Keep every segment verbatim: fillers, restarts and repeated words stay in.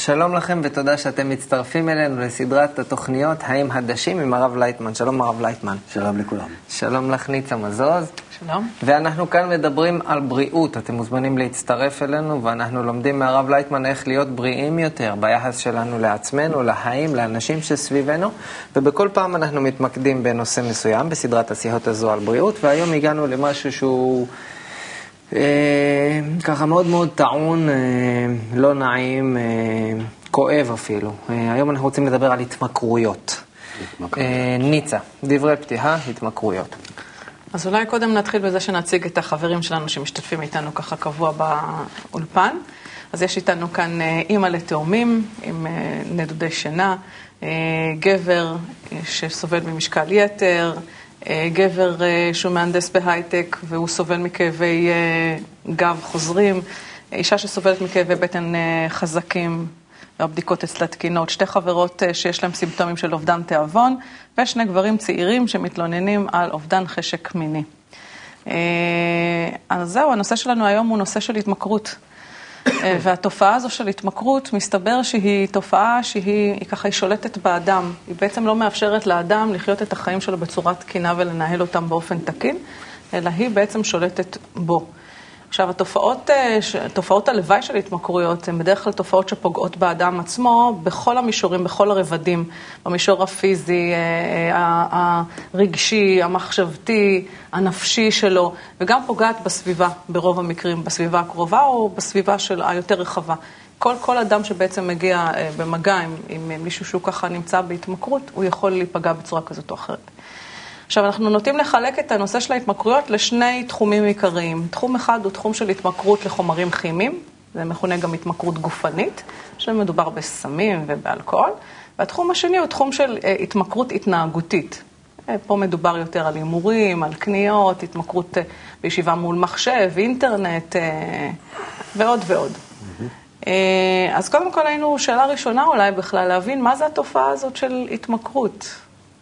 שלום לכם ותודה שאתם מצטרפים אלינו לסדרת התוכניות האם הדשים עם הרב לייטמן. שלום הרב לייטמן. שלום לכולם. שלום לך ניצה מזוז. שלום. ואנחנו כאן מדברים על בריאות. אתם מוזמנים להצטרף אלינו ואנחנו לומדים מהרב לייטמן איך להיות בריאים יותר ביחס שלנו לעצמנו, לחיים, לאנשים שסביבנו. ובכל פעם אנחנו מתמקדים בנושא מסוים בסדרת השיחות הזו על בריאות, והיום הגענו למשהו שהוא אה, ככה מאוד מאוד טעון, אה, לא נעים, אה, כואב אפילו. אה, היום אנחנו רוצים לדבר על התמכרויות. אה, ניצה, דברי פתיחה, התמכרויות. אז אולי קודם נתחיל בזה שנציג את החברים שלנו שמשתתפים איתנו ככה קבוע באולפן. אז יש איתנו כאן אימא לתאומים עם נדודי שינה, גבר שסובל ממשקל יתר, גבר שהוא מהנדס בהייטק והוא סובל מכאבי גב חוזרים, אישה שסובלת מכאבי בטן חזקים והבדיקות אצלה תקינות, שתי חברות שיש להם סימפטומים של אובדן תיאבון, ושני גברים צעירים שמתלוננים על אובדן חשק מיני. אז זהו, הנושא שלנו היום הוא נושא של התמכרות. והתופעה הזו של התמכרות מסתבר שהיא תופעה שהיא היא ככה, היא שולטת באדם. היא בעצם לא מאפשרת לאדם לחיות את החיים שלו בצורה תקינה ולנהל אותם באופן תקין, אלא היא בעצם שולטת בו. עכשיו, התופעות, תופעות הלוואי של התמכרויות הן בדרך כלל תופעות שפוגעות באדם עצמו בכל המישורים, בכל הרבדים, במישור הפיזי, הרגשי, המחשבתי, הנפשי שלו, וגם פוגעת בסביבה, ברוב המקרים, בסביבה הקרובה או בסביבה של היותר רחבה. כל, כל אדם שבעצם מגיע במגע עם, עם מישהו שהוא ככה נמצא בהתמכרות, הוא יכול להיפגע בצורה כזאת או אחרת. עכשיו, אנחנו נוטים לחלק את הנושא של ההתמכרויות לשני תחומים עיקריים. תחום אחד הוא תחום של התמכרות לחומרים כימיים, זה מכונה גם התמכרות גופנית, שמדובר בסמים ובאלכוהול, והתחום השני הוא תחום של התמכרות התנהגותית. פה מדובר יותר על הימורים, על קניות, התמכרות בישיבה מול מחשב, אינטרנט ועוד ועוד. אז קודם כל היינו שאלה ראשונה אולי בכלל להבין מה זה התופעה הזאת של התמכרות.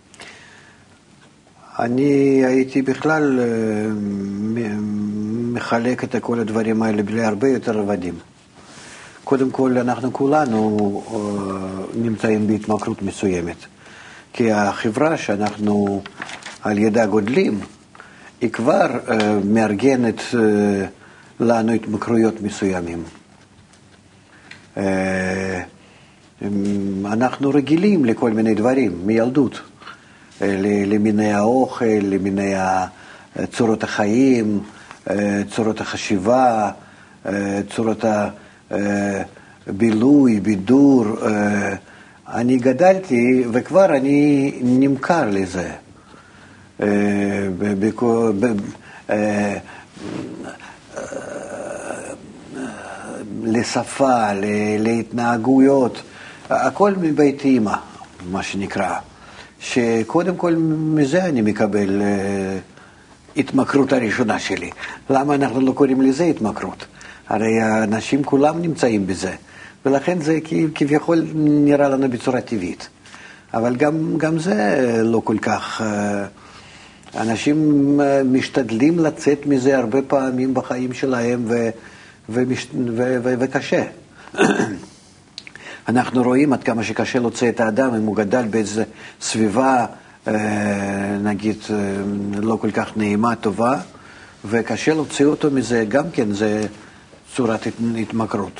אני הייתי בכלל מחלק את כל הדברים האלה להרבה יותר רבדים. קודם כל, אנחנו כולנו נמצאים בהתמכרות מסוימת. כי החברה שאנחנו על ידה גודלים, היא כבר מארגנת לנו התמכרויות מסוימים. אנחנו רגילים לכל מיני דברים, מילדות. למיני האוכל, למיני צורות החיים, צורות החשיבה, צורות הבילוי, בידור. אני גדלתי וכבר אני נמכר לזה. לשפה, להתנהגויות, הכל מבית אמא, מה שנקרא. שקודם כל מזה אני מקבל uh, התמכרות הראשונה שלי. למה אנחנו לא קוראים לזה התמכרות? הרי האנשים כולם נמצאים בזה, ולכן זה כביכול נראה לנו בצורה טבעית. אבל גם, גם זה לא כל כך. Uh, אנשים uh, משתדלים לצאת מזה הרבה פעמים בחיים שלהם, ו, ומש, ו, ו, וקשה. אנחנו רואים עד כמה שקשה להוציא את האדם אם הוא גדל באיזו סביבה, נגיד, לא כל כך נעימה, טובה, וקשה להוציא אותו מזה, גם כן זה צורת התמכרות.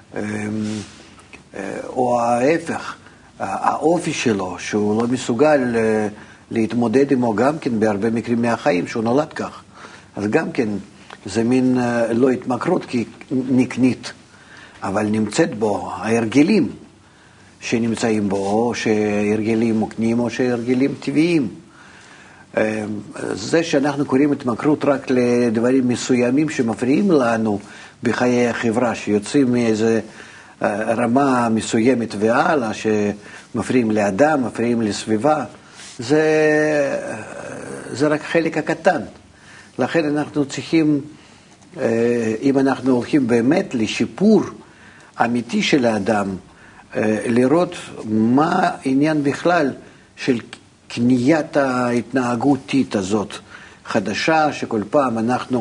או ההפך, האופי שלו, שהוא לא מסוגל להתמודד עמו גם כן בהרבה מקרים מהחיים, שהוא נולד כך. אז גם כן זה מין לא התמכרות כי נקנית. אבל נמצאת בו ההרגלים שנמצאים בו, או שהרגלים מוקנים, או שהרגלים טבעיים. זה שאנחנו קוראים התמכרות רק לדברים מסוימים שמפריעים לנו בחיי החברה, שיוצאים מאיזו רמה מסוימת והלאה, שמפריעים לאדם, מפריעים לסביבה, זה, זה רק חלק הקטן. לכן אנחנו צריכים, אם אנחנו הולכים באמת לשיפור אמיתי של האדם, לראות מה העניין בכלל של קניית ההתנהגותית הזאת חדשה, שכל פעם אנחנו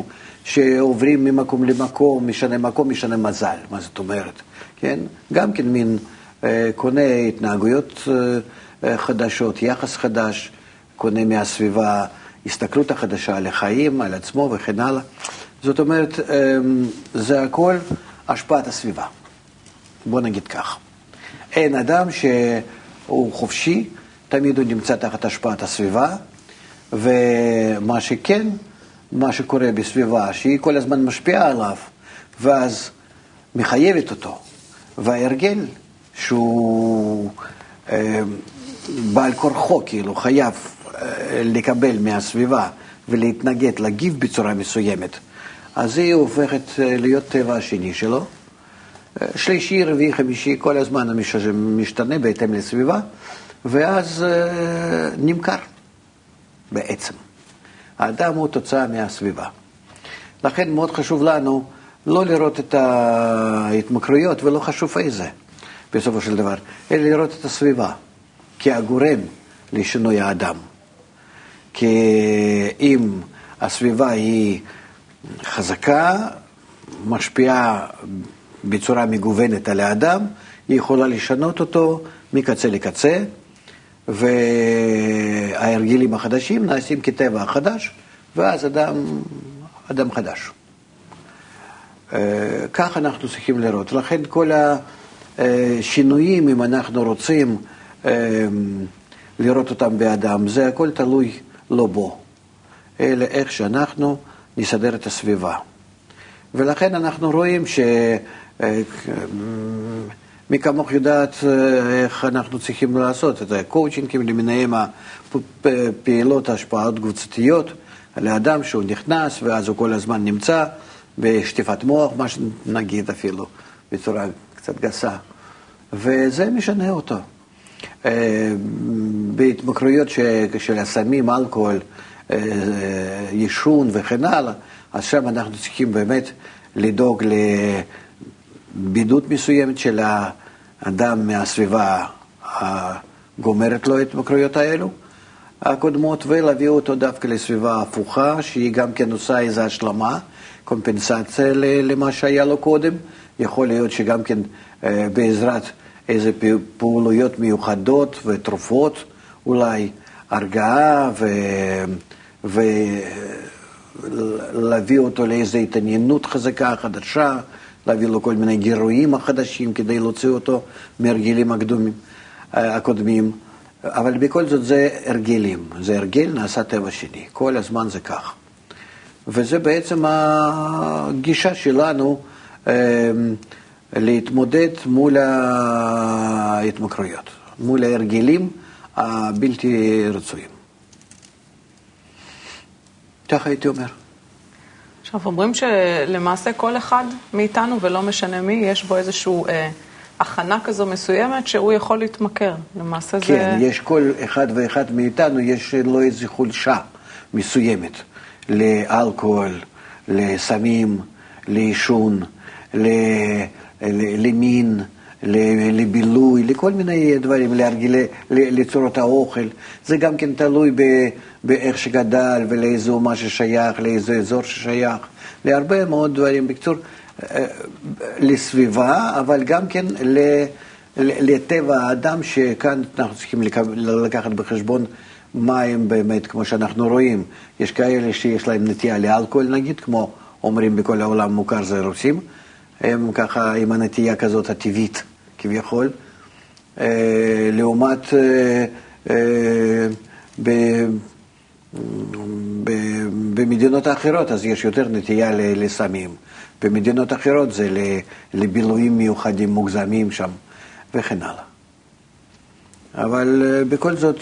שעוברים ממקום למקום, משנה מקום, משנה מזל, מה זאת אומרת, כן? גם כן מין קונה התנהגויות חדשות, יחס חדש, קונה מהסביבה, הסתכלות החדשה על החיים, על עצמו וכן הלאה. זאת אומרת, זה הכל השפעת הסביבה. בוא נגיד כך. אין אדם שהוא חופשי, תמיד הוא נמצא תחת השפעת הסביבה, ומה שכן, מה שקורה בסביבה, שהיא כל הזמן משפיעה עליו, ואז מחייבת אותו. וההרגל שהוא אה, בעל כורחו, כאילו חייב אה, לקבל מהסביבה ולהתנגד, להגיב בצורה מסוימת, אז היא הופכת להיות טבע השני שלו. שלישי, רביעי, חמישי, כל הזמן משתנה בהתאם לסביבה, ואז אה, נמכר בעצם. האדם הוא תוצאה מהסביבה. לכן מאוד חשוב לנו לא לראות את ההתמכרויות, ולא חשוב איזה, בסופו של דבר, אלא לראות את הסביבה, כהגורם לשינוי האדם. כי אם הסביבה היא חזקה, משפיעה בצורה מגוונת על האדם, היא יכולה לשנות אותו מקצה לקצה, וההרגלים החדשים נעשים כטבע החדש, ואז אדם, אדם חדש. כך אנחנו צריכים לראות. לכן כל השינויים, אם אנחנו רוצים לראות אותם באדם, זה הכל תלוי לא בו, אלא איך שאנחנו נסדר את הסביבה. ולכן אנחנו רואים ש... מי כמוך יודעת איך אנחנו צריכים לעשות את הקואוצ'ינגים למיניהם הפעילות, ההשפעות קבוצתיות לאדם שהוא נכנס ואז הוא כל הזמן נמצא בשטיפת מוח, מה שנגיד אפילו בצורה קצת גסה, וזה משנה אותו. בהתמכרויות של הסמים, אלכוהול, ישון וכן הלאה, אז שם אנחנו צריכים באמת לדאוג לבידוד מסוימת של האדם מהסביבה הגומרת לו את ההתמכרויות האלו הקודמות, ולהביא אותו דווקא לסביבה הפוכה, שהיא גם כן עושה איזו השלמה, קומפנסציה למה שהיה לו קודם. יכול להיות שגם כן בעזרת איזה פעולויות מיוחדות ותרופות, אולי הרגעה ו... ולהביא אותו לאיזו התעניינות חזקה חדשה, להביא לו כל מיני גירויים החדשים כדי להוציא אותו מהרגלים הקדומים, הקודמים. אבל בכל זאת זה הרגלים, זה הרגל נעשה טבע שני, כל הזמן זה כך. וזה בעצם הגישה שלנו אה, להתמודד מול ההתמכרויות, מול ההרגלים הבלתי רצויים. ככה הייתי אומר. עכשיו, אומרים שלמעשה כל אחד מאיתנו, ולא משנה מי, יש בו איזושהי אה, הכנה כזו מסוימת שהוא יכול להתמכר. למעשה כן, זה... כן, יש כל אחד ואחד מאיתנו, יש לו איזו חולשה מסוימת לאלכוהול, לסמים, לעישון, למין, לבילוי, לכל מיני דברים, להרגילי, לצורות האוכל. זה גם כן תלוי ב, באיך שגדל ולאיזה מה ששייך, לאיזה אזור ששייך, להרבה מאוד דברים. בקצור, לסביבה, אבל גם כן לטבע האדם, שכאן אנחנו צריכים לקחת בחשבון מה הם באמת, כמו שאנחנו רואים. יש כאלה שיש להם נטייה לאלכוהול, נגיד, כמו אומרים בכל העולם מוכר זה רוסים, הם ככה עם הנטייה כזאת הטבעית כביכול, אה, לעומת אה, אה, ב, ב, במדינות האחרות אז יש יותר נטייה לסמים, במדינות אחרות זה לבילויים מיוחדים מוגזמים שם וכן הלאה. אבל אה, בכל זאת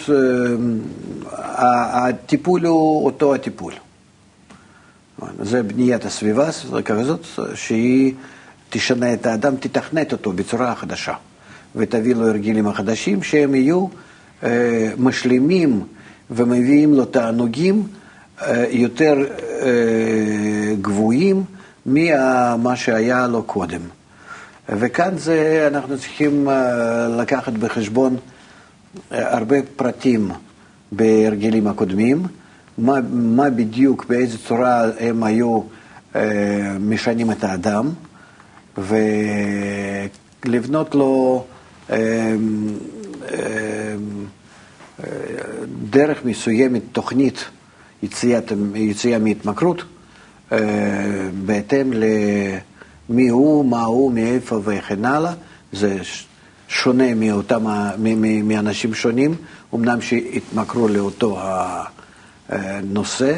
אה, הטיפול הוא אותו הטיפול. זה בניית הסביבה כזאת שהיא תשנה את האדם, תתכנת אותו בצורה חדשה, ותביא לו הרגלים החדשים שהם יהיו אה, משלימים ומביאים לו תענוגים אה, יותר אה, גבוהים ממה שהיה לו קודם. וכאן זה, אנחנו צריכים אה, לקחת בחשבון אה, הרבה פרטים בהרגלים הקודמים, מה, מה בדיוק, באיזה צורה הם היו אה, משנים את האדם, ולבנות לו דרך מסוימת, תוכנית יציאה מהתמכרות, בהתאם למי הוא, מה הוא, מאיפה וכן הלאה. זה שונה מאותם, מאנשים שונים, אמנם שהתמכרו לאותו הנושא,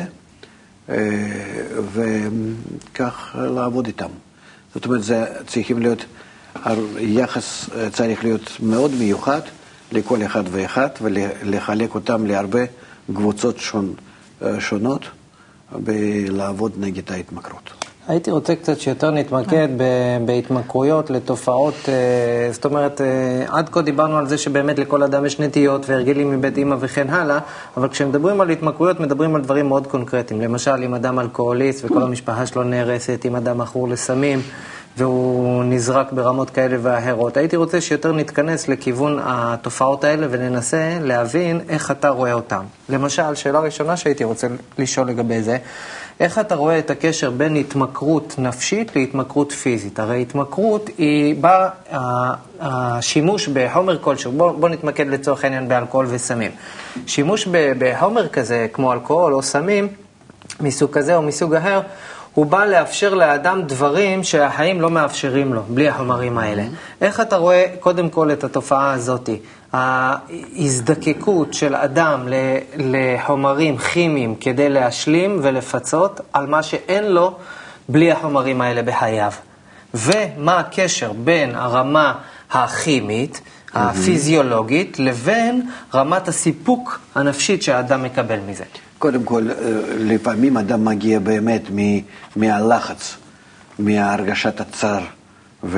וכך לעבוד איתם. זאת אומרת, זה צריכים להיות, היחס צריך להיות מאוד מיוחד לכל אחד ואחד, ולחלק אותם להרבה קבוצות שונות, ולעבוד נגד ההתמכרות. הייתי רוצה קצת שיותר נתמקד בהתמכרויות לתופעות, זאת אומרת, עד כה דיברנו על זה שבאמת לכל אדם יש נטיות והרגלים מבית אמא וכן הלאה, אבל כשמדברים על התמכרויות מדברים על דברים מאוד קונקרטיים. למשל, אם אדם אלכוהוליסט וכל המשפחה שלו נהרסת, אם אדם מכור לסמים והוא נזרק ברמות כאלה ואחרות. הייתי רוצה שיותר נתכנס לכיוון התופעות האלה וננסה להבין איך אתה רואה אותם. למשל, שאלה ראשונה שהייתי רוצה לשאול לגבי זה, איך אתה רואה את הקשר בין התמכרות נפשית להתמכרות פיזית? הרי התמכרות היא באה, השימוש בחומר כלשהו, בוא, בוא נתמקד לצורך העניין באלכוהול וסמים. שימוש בחומר כזה, כמו אלכוהול או סמים, מסוג כזה או מסוג אחר, הוא בא לאפשר לאדם דברים שהחיים לא מאפשרים לו, בלי החומרים האלה. איך אתה רואה קודם כל את התופעה הזאת? ההזדקקות של אדם לחומרים כימיים כדי להשלים ולפצות על מה שאין לו בלי החומרים האלה בחייו. ומה הקשר בין הרמה הכימית, הפיזיולוגית, לבין רמת הסיפוק הנפשית שהאדם מקבל מזה? קודם כל, לפעמים אדם מגיע באמת מהלחץ, מהרגשת הצער ו...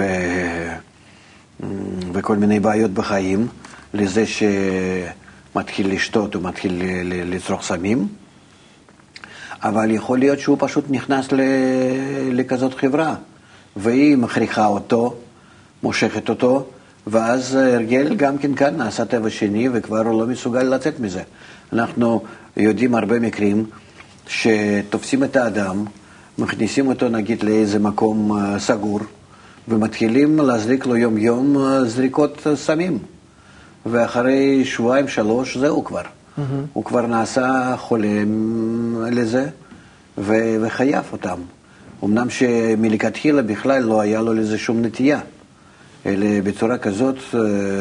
וכל מיני בעיות בחיים, לזה שמתחיל לשתות או מתחיל לצרוך סמים, אבל יכול להיות שהוא פשוט נכנס לכזאת חברה, והיא מכריחה אותו, מושכת אותו, ואז הרגל גם כן כאן נעשה טבע שני, וכבר הוא לא מסוגל לצאת מזה. אנחנו יודעים הרבה מקרים שתופסים את האדם, מכניסים אותו נגיד לאיזה מקום סגור, ומתחילים להזריק לו יום יום זריקות סמים. ואחרי שבועיים שלוש זהו כבר. Mm-hmm. הוא כבר נעשה חולה לזה, ו- וחייב אותם. אמנם שמלכתחילה בכלל לא היה לו לזה שום נטייה. אלא בצורה כזאת אה,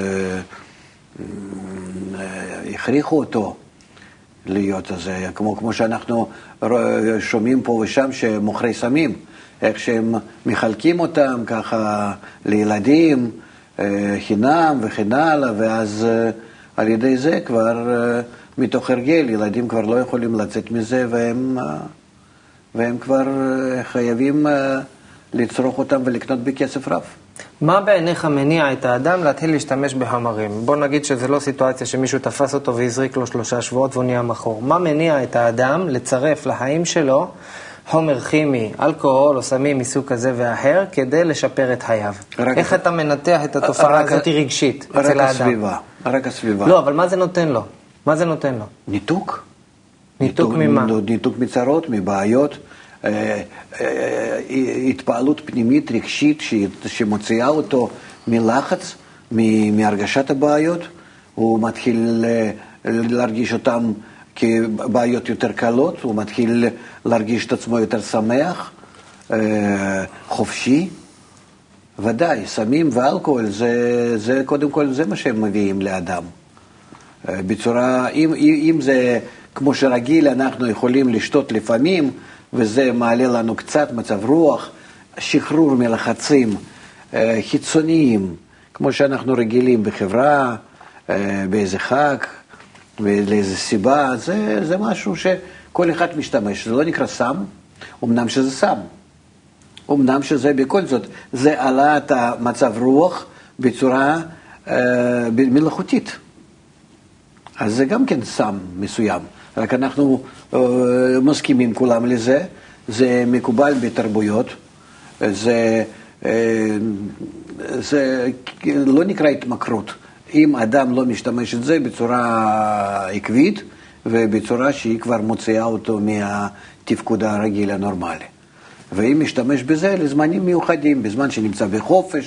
אה, הכריחו אותו להיות הזה, כמו, כמו שאנחנו שומעים פה ושם שמוכרי סמים, איך שהם מחלקים אותם ככה לילדים, חינם וכן הלאה, ואז על ידי זה כבר מתוך הרגל, ילדים כבר לא יכולים לצאת מזה, והם, והם כבר חייבים לצרוך אותם ולקנות בכסף רב. מה בעיניך מניע את האדם להתחיל להשתמש בחומרים? בוא נגיד שזה לא סיטואציה שמישהו תפס אותו והזריק לו שלושה שבועות והוא נהיה מכור. מה מניע את האדם לצרף לחיים שלו חומר כימי, אלכוהול או סמים מסוג כזה ואחר, כדי לשפר את חייו? איך אתה מנתח את התופעה הזאת רגשית אצל האדם? רק הסביבה, רק הסביבה. לא, אבל מה זה נותן לו? מה זה נותן לו? ניתוק. ניתוק ממה? ניתוק מצרות, מבעיות. התפעלות פנימית רגשית שמוציאה אותו מלחץ, מהרגשת הבעיות. הוא מתחיל להרגיש אותם כבעיות יותר קלות, הוא מתחיל להרגיש את עצמו יותר שמח, חופשי. ודאי, סמים ואלכוהול, זה, זה קודם כל זה מה שהם מביאים לאדם. בצורה, אם, אם זה כמו שרגיל אנחנו יכולים לשתות לפעמים, וזה מעלה לנו קצת מצב רוח, שחרור מלחצים חיצוניים, כמו שאנחנו רגילים בחברה, באיזה חג, לאיזה סיבה, זה, זה משהו שכל אחד משתמש, זה לא נקרא סם, אמנם שזה סם, אמנם שזה בכל זאת, זה העלאת המצב רוח בצורה אה, מלאכותית. אז זה גם כן סם מסוים, רק אנחנו אה, מסכימים כולם לזה, זה מקובל בתרבויות, זה, אה, זה לא נקרא התמכרות. אם אדם לא משתמש את זה בצורה עקבית, ובצורה שהיא כבר מוציאה אותו מהתפקוד הרגיל הנורמלי. ואם משתמש בזה לזמנים מיוחדים, בזמן שנמצא בחופש,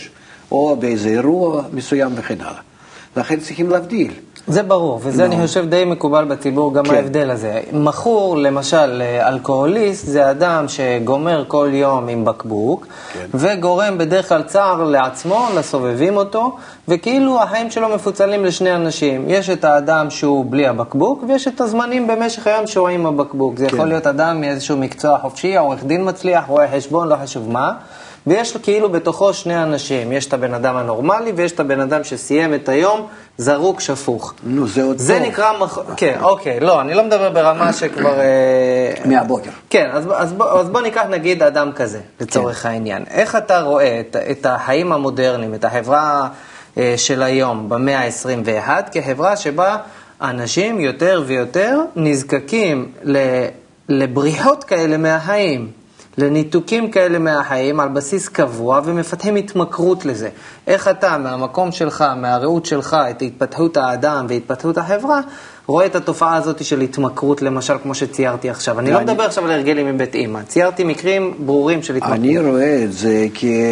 או באיזה אירוע מסוים וכן הלאה. לכן צריכים להבדיל. זה ברור, וזה אני חושב די מקובל בציבור, גם ההבדל הזה. מכור, למשל, אלכוהוליסט, זה אדם שגומר כל יום עם בקבוק, וגורם בדרך כלל צער לעצמו, לסובבים אותו, וכאילו החיים שלו מפוצלים לשני אנשים. יש את האדם שהוא בלי הבקבוק, ויש את הזמנים במשך היום שהוא עם הבקבוק. זה יכול להיות אדם מאיזשהו מקצוע חופשי, עורך דין מצליח, רואה חשבון, לא חשוב מה. ויש כאילו בתוכו שני אנשים, יש את הבן אדם הנורמלי ויש את הבן אדם שסיים את היום זרוק שפוך. נו, זה אותו. זה נקרא, מח... כן, אוקיי, לא, אני לא מדבר ברמה שכבר... מהבוקר. כן, אז, אז, בוא, אז בוא ניקח נגיד אדם כזה, לצורך כן. העניין. איך אתה רואה את, את החיים המודרניים, את החברה אה, של היום במאה ה-עשרים ואחת, כחברה שבה אנשים יותר ויותר נזקקים ל, לבריחות כאלה מהחיים. לניתוקים כאלה מהחיים על בסיס קבוע ומפתחים התמכרות לזה. איך אתה מהמקום שלך, מהראות שלך, את התפתחות האדם והתפתחות החברה, רואה את התופעה הזאת של התמכרות, למשל כמו שציירתי עכשיו. אני לא מדבר עכשיו על הרגלים מבית אמא, ציירתי מקרים ברורים של התמכרות. אני רואה את זה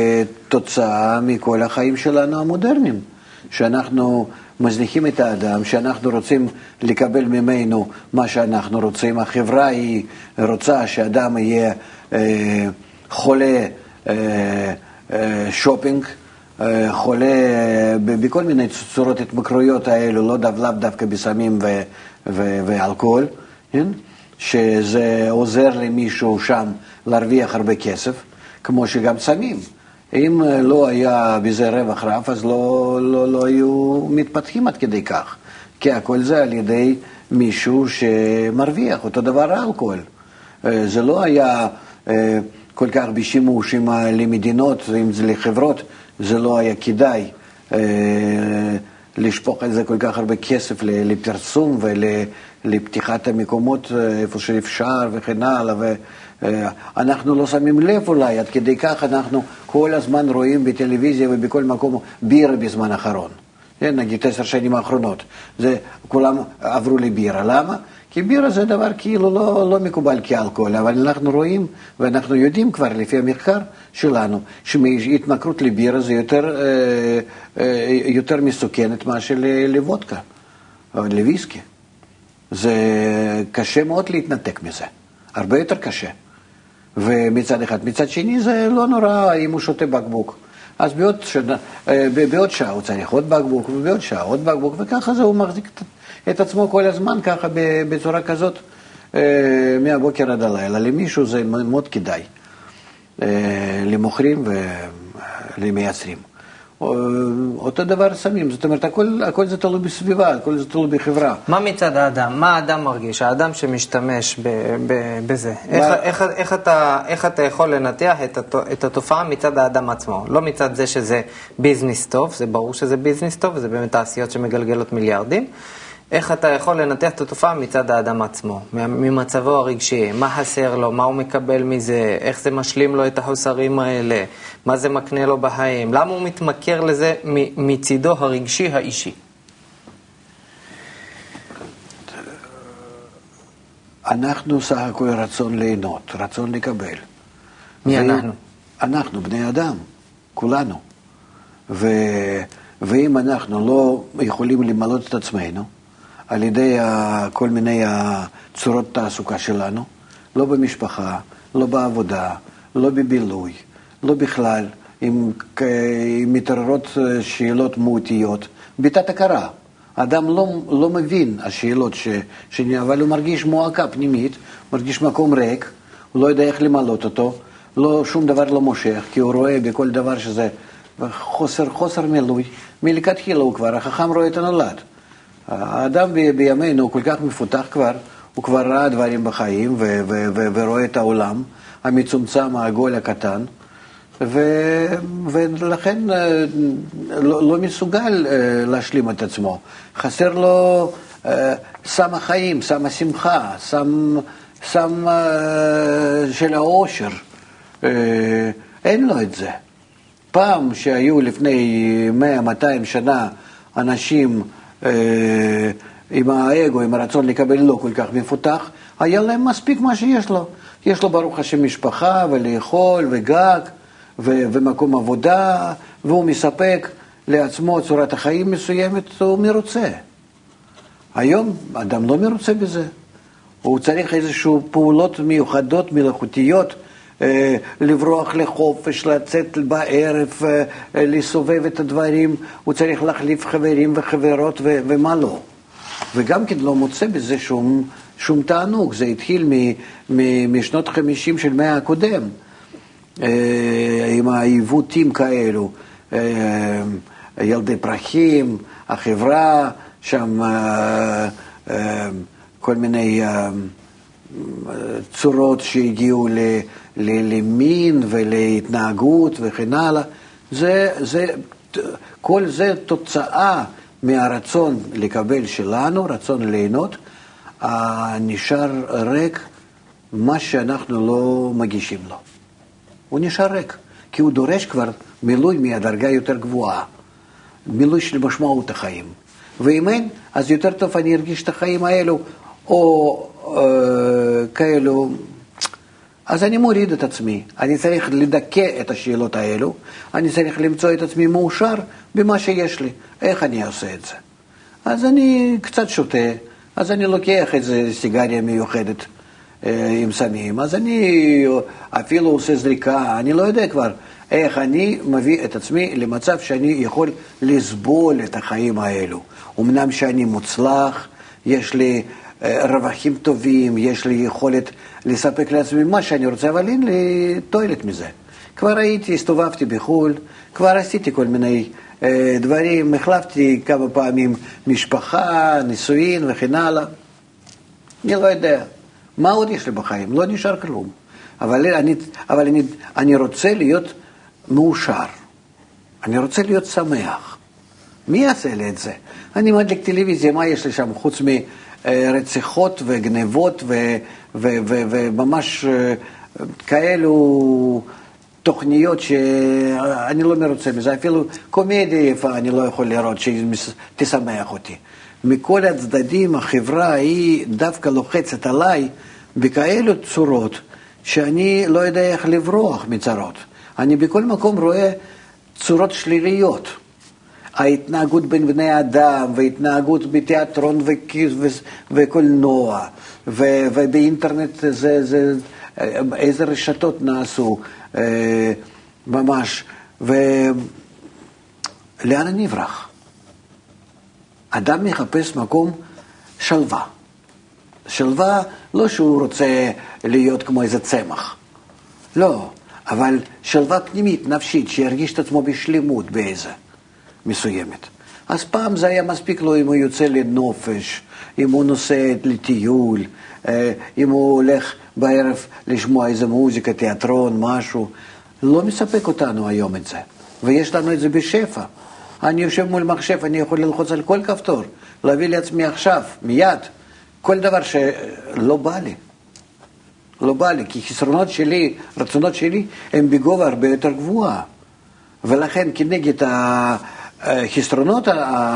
כתוצאה מכל החיים שלנו המודרניים, שאנחנו מזניחים את האדם, שאנחנו רוצים לקבל ממנו מה שאנחנו רוצים. החברה היא רוצה שאדם יהיה אה, חולה אה, אה, שופינג, אה, חולה אה, בכל מיני צורות התמכרויות האלו, לא דו, לאו דווקא בסמים ו, ו, ואלכוהול, כן? שזה עוזר למישהו שם להרוויח הרבה כסף, כמו שגם סמים. אם לא היה בזה רווח רב, אז לא, לא, לא היו מתפתחים עד כדי כך. כי הכל זה על ידי מישהו שמרוויח, אותו דבר האלכוהול. זה לא היה כל כך בשימוש עם למדינות, אם זה לחברות, זה לא היה כדאי לשפוך על זה כל כך הרבה כסף לפרסום ולפתיחת המקומות איפה שאפשר וכן הלאה. אנחנו לא שמים לב אולי, עד כדי כך אנחנו כל הזמן רואים בטלוויזיה ובכל מקום בירה בזמן האחרון. נגיד עשר שנים האחרונות. זה, כולם עברו לבירה. למה? כי בירה זה דבר כאילו לא, לא מקובל כאלכוהול, אבל אנחנו רואים ואנחנו יודעים כבר לפי המחקר שלנו, שהתמכרות לבירה זה יותר, יותר מסוכנת מאשר לוודקה, או לוויסקי. זה קשה מאוד להתנתק מזה. הרבה יותר קשה. ומצד אחד, מצד שני זה לא נורא אם הוא שותה בקבוק. אז בעוד, שנה, בעוד שעה הוא צריך עוד בקבוק, ובעוד שעה עוד בקבוק, וככה זה הוא מחזיק את עצמו כל הזמן, ככה בצורה כזאת, מהבוקר עד הלילה. למישהו זה מאוד כדאי, למוכרים ולמייצרים. אותו דבר סמים, זאת אומרת, הכל, הכל זה תלוי בסביבה, הכל זה תלוי בחברה. מה מצד האדם? מה האדם מרגיש? האדם שמשתמש ב, ב, בזה. איך, איך, איך, אתה, איך אתה יכול לנתח את, הת, את התופעה מצד האדם עצמו? לא מצד זה שזה ביזנס טוב, זה ברור שזה ביזנס טוב, זה באמת תעשיות שמגלגלות מיליארדים. איך אתה יכול לנתח את התופעה מצד האדם עצמו, ממצבו הרגשי, מה חסר לו, מה הוא מקבל מזה, איך זה משלים לו את החוסרים האלה, מה זה מקנה לו בחיים, למה הוא מתמכר לזה מצידו הרגשי האישי? אנחנו סך הכל רצון ליהנות, רצון לקבל. מי אנחנו? אנחנו, בני אדם, כולנו. ו... ואם אנחנו לא יכולים למלות את עצמנו, על ידי כל מיני צורות תעסוקה שלנו, לא במשפחה, לא בעבודה, לא בבילוי, לא בכלל, עם, עם מתעוררות שאלות מהותיות, בתת הכרה. האדם לא, לא מבין השאלות, ש, ש, אבל הוא מרגיש מועקה פנימית, מרגיש מקום ריק, הוא לא יודע איך למלות אותו, לא, שום דבר לא מושך, כי הוא רואה בכל דבר שזה חוסר, חוסר מילוי. מלכתחילה הוא כבר, החכם רואה את הנולד. האדם בימינו הוא כל כך מפותח כבר, הוא כבר ראה דברים בחיים ו- ו- ו- ורואה את העולם המצומצם, העגול הקטן, ו- ולכן לא, לא מסוגל להשלים את עצמו. חסר לו סם החיים, סם השמחה, סם, סם של העושר. אין לו את זה. פעם שהיו לפני מאה מאתיים שנה אנשים אה, עם האגו, עם הרצון לקבל לא כל כך מפותח, היה להם מספיק מה שיש לו. יש לו ברוך השם משפחה ולאכול וגג ו- ומקום עבודה והוא מספק לעצמו צורת החיים מסוימת, הוא מרוצה. היום אדם לא מרוצה בזה. הוא צריך איזושהי פעולות מיוחדות, מלאכותיות, לברוח לחופש, לצאת בערב, לסובב את הדברים, הוא צריך להחליף חברים וחברות ו- ומה לא. וגם כן לא מוצא בזה שום, שום תענוג. זה התחיל מ- מ- משנות חמישים של מאה הקודם, עם העיוותים כאלו, ילדי פרחים, החברה, שם כל מיני צורות שהגיעו ל... למין ולהתנהגות וכן הלאה. זה, זה, כל זה תוצאה מהרצון לקבל שלנו, רצון ליהנות, נשאר ריק מה שאנחנו לא מגישים לו. הוא נשאר ריק, כי הוא דורש כבר מילוי מהדרגה יותר גבוהה, מילוי של משמעות החיים. ואם אין, אז יותר טוב אני ארגיש את החיים האלו, או אה, כאלו, אז אני מוריד את עצמי. אני צריך לדכא את השאלות האלו, אני צריך למצוא את עצמי מאושר במה שיש לי. איך אני עושה את זה? אז אני קצת שותה, אז אני לוקח איזה סיגריה מיוחדת אה, עם סמים, אז אני אפילו עושה זריקה, אני לא יודע כבר איך אני מביא את עצמי למצב שאני יכול לסבול את החיים האלו. אמנם שאני מוצלח, יש לי רווחים טובים, יש לי יכולת לספק לעצמי מה שאני רוצה, אבל אין לי תועלת מזה. כבר הייתי, הסתובבתי בחול, כבר עשיתי כל מיני אה, דברים, החלפתי כמה פעמים משפחה, נישואין וכן הלאה. אני לא יודע. מה עוד יש לי בחיים? לא נשאר כלום. אבל אני, אבל אני, אני רוצה להיות מאושר. אני רוצה להיות שמח. מי יעשה לי את זה? אני מדליק טלוויזיה, מה יש לי שם חוץ מרציחות וגנבות ו, ו, ו, וממש כאלו תוכניות שאני לא מרוצה מזה. אפילו קומדיה יפה אני לא יכול לראות שתשמח אותי. מכל הצדדים החברה היא דווקא לוחצת עליי בכאלו צורות שאני לא יודע איך לברוח מצרות. אני בכל מקום רואה צורות שליליות. ההתנהגות בין בני אדם, והתנהגות בתיאטרון וקולנוע, ובאינטרנט זה, זה, איזה רשתות נעשו, ממש. ולאן אני אברח? אדם מחפש מקום שלווה. שלווה לא שהוא רוצה להיות כמו איזה צמח. לא, אבל שלווה פנימית, נפשית, שירגיש את עצמו בשלמות באיזה מסוימת. אז פעם זה היה מספיק לו אם הוא יוצא לנופש, אם הוא נוסע לטיול, אם הוא הולך בערב לשמוע איזה מוזיקה, תיאטרון, משהו. לא מספק אותנו היום את זה. ויש לנו את זה בשפע. אני יושב מול מחשב, אני יכול ללחוץ על כל כפתור, להביא לעצמי עכשיו, מיד, כל דבר שלא בא לי. לא בא לי, כי חסרונות שלי, רצונות שלי, הם בגובה הרבה יותר גבוהה. ולכן כנגד החסרונות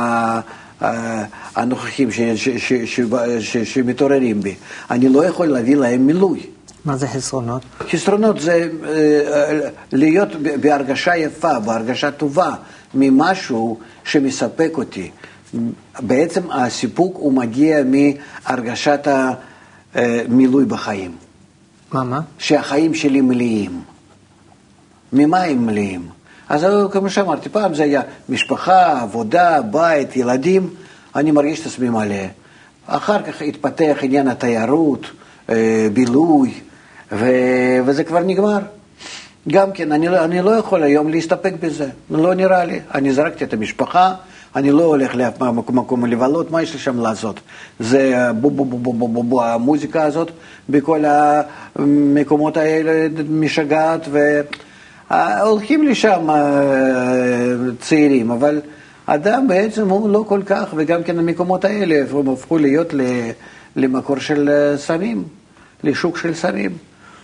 הנוכחים שמתעוררים בי, אני לא יכול להביא להם מילוי. מה זה חסרונות? חסרונות זה להיות בהרגשה יפה, בהרגשה טובה, ממשהו שמספק אותי. בעצם הסיפוק הוא מגיע מהרגשת המילוי בחיים. מה, מה? שהחיים שלי מלאים. ממה הם מלאים? אז כמו שאמרתי, פעם זה היה משפחה, עבודה, בית, ילדים, אני מרגיש את עצמי מלא. אחר כך התפתח עניין התיירות, בילוי, ו- וזה כבר נגמר. גם כן, אני לא, אני לא יכול היום להסתפק בזה, לא נראה לי. אני זרקתי את המשפחה, אני לא הולך לאף מקום לבלות, מה יש לי שם לעשות? זה בו בו בו בו בו בו בו, המוזיקה הזאת בכל המקומות האלה משגעת, והולכים לשם צעירים, אבל אדם בעצם הוא לא כל כך, וגם כן המקומות האלה הם הפכו להיות למקור של סמים, לשוק של סמים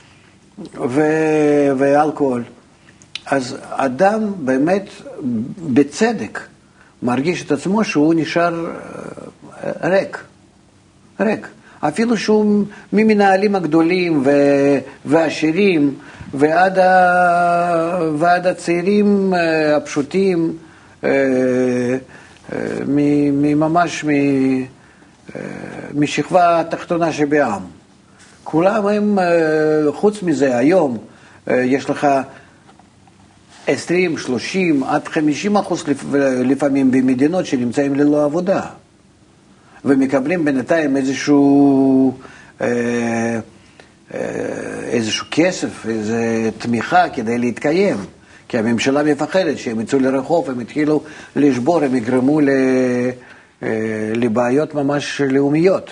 ו- ואלכוהול. אז אדם באמת בצדק מרגיש את עצמו שהוא נשאר ריק, ריק. אפילו שהוא ממנהלים הגדולים והעשירים, ועד, ה... ועד הצעירים הפשוטים, ממש משכבה התחתונה שבעם. כולם הם, חוץ מזה, היום יש לך עשרים, שלושים, עד חמישים אחוז לפעמים במדינות שנמצאים ללא עבודה, ומקבלים בינתיים איזשהו, איזשהו כסף, איזו תמיכה כדי להתקיים, כי הממשלה מפחדת שהם יצאו לרחוב, הם התחילו לשבור, הם יגרמו לבעיות ממש לאומיות,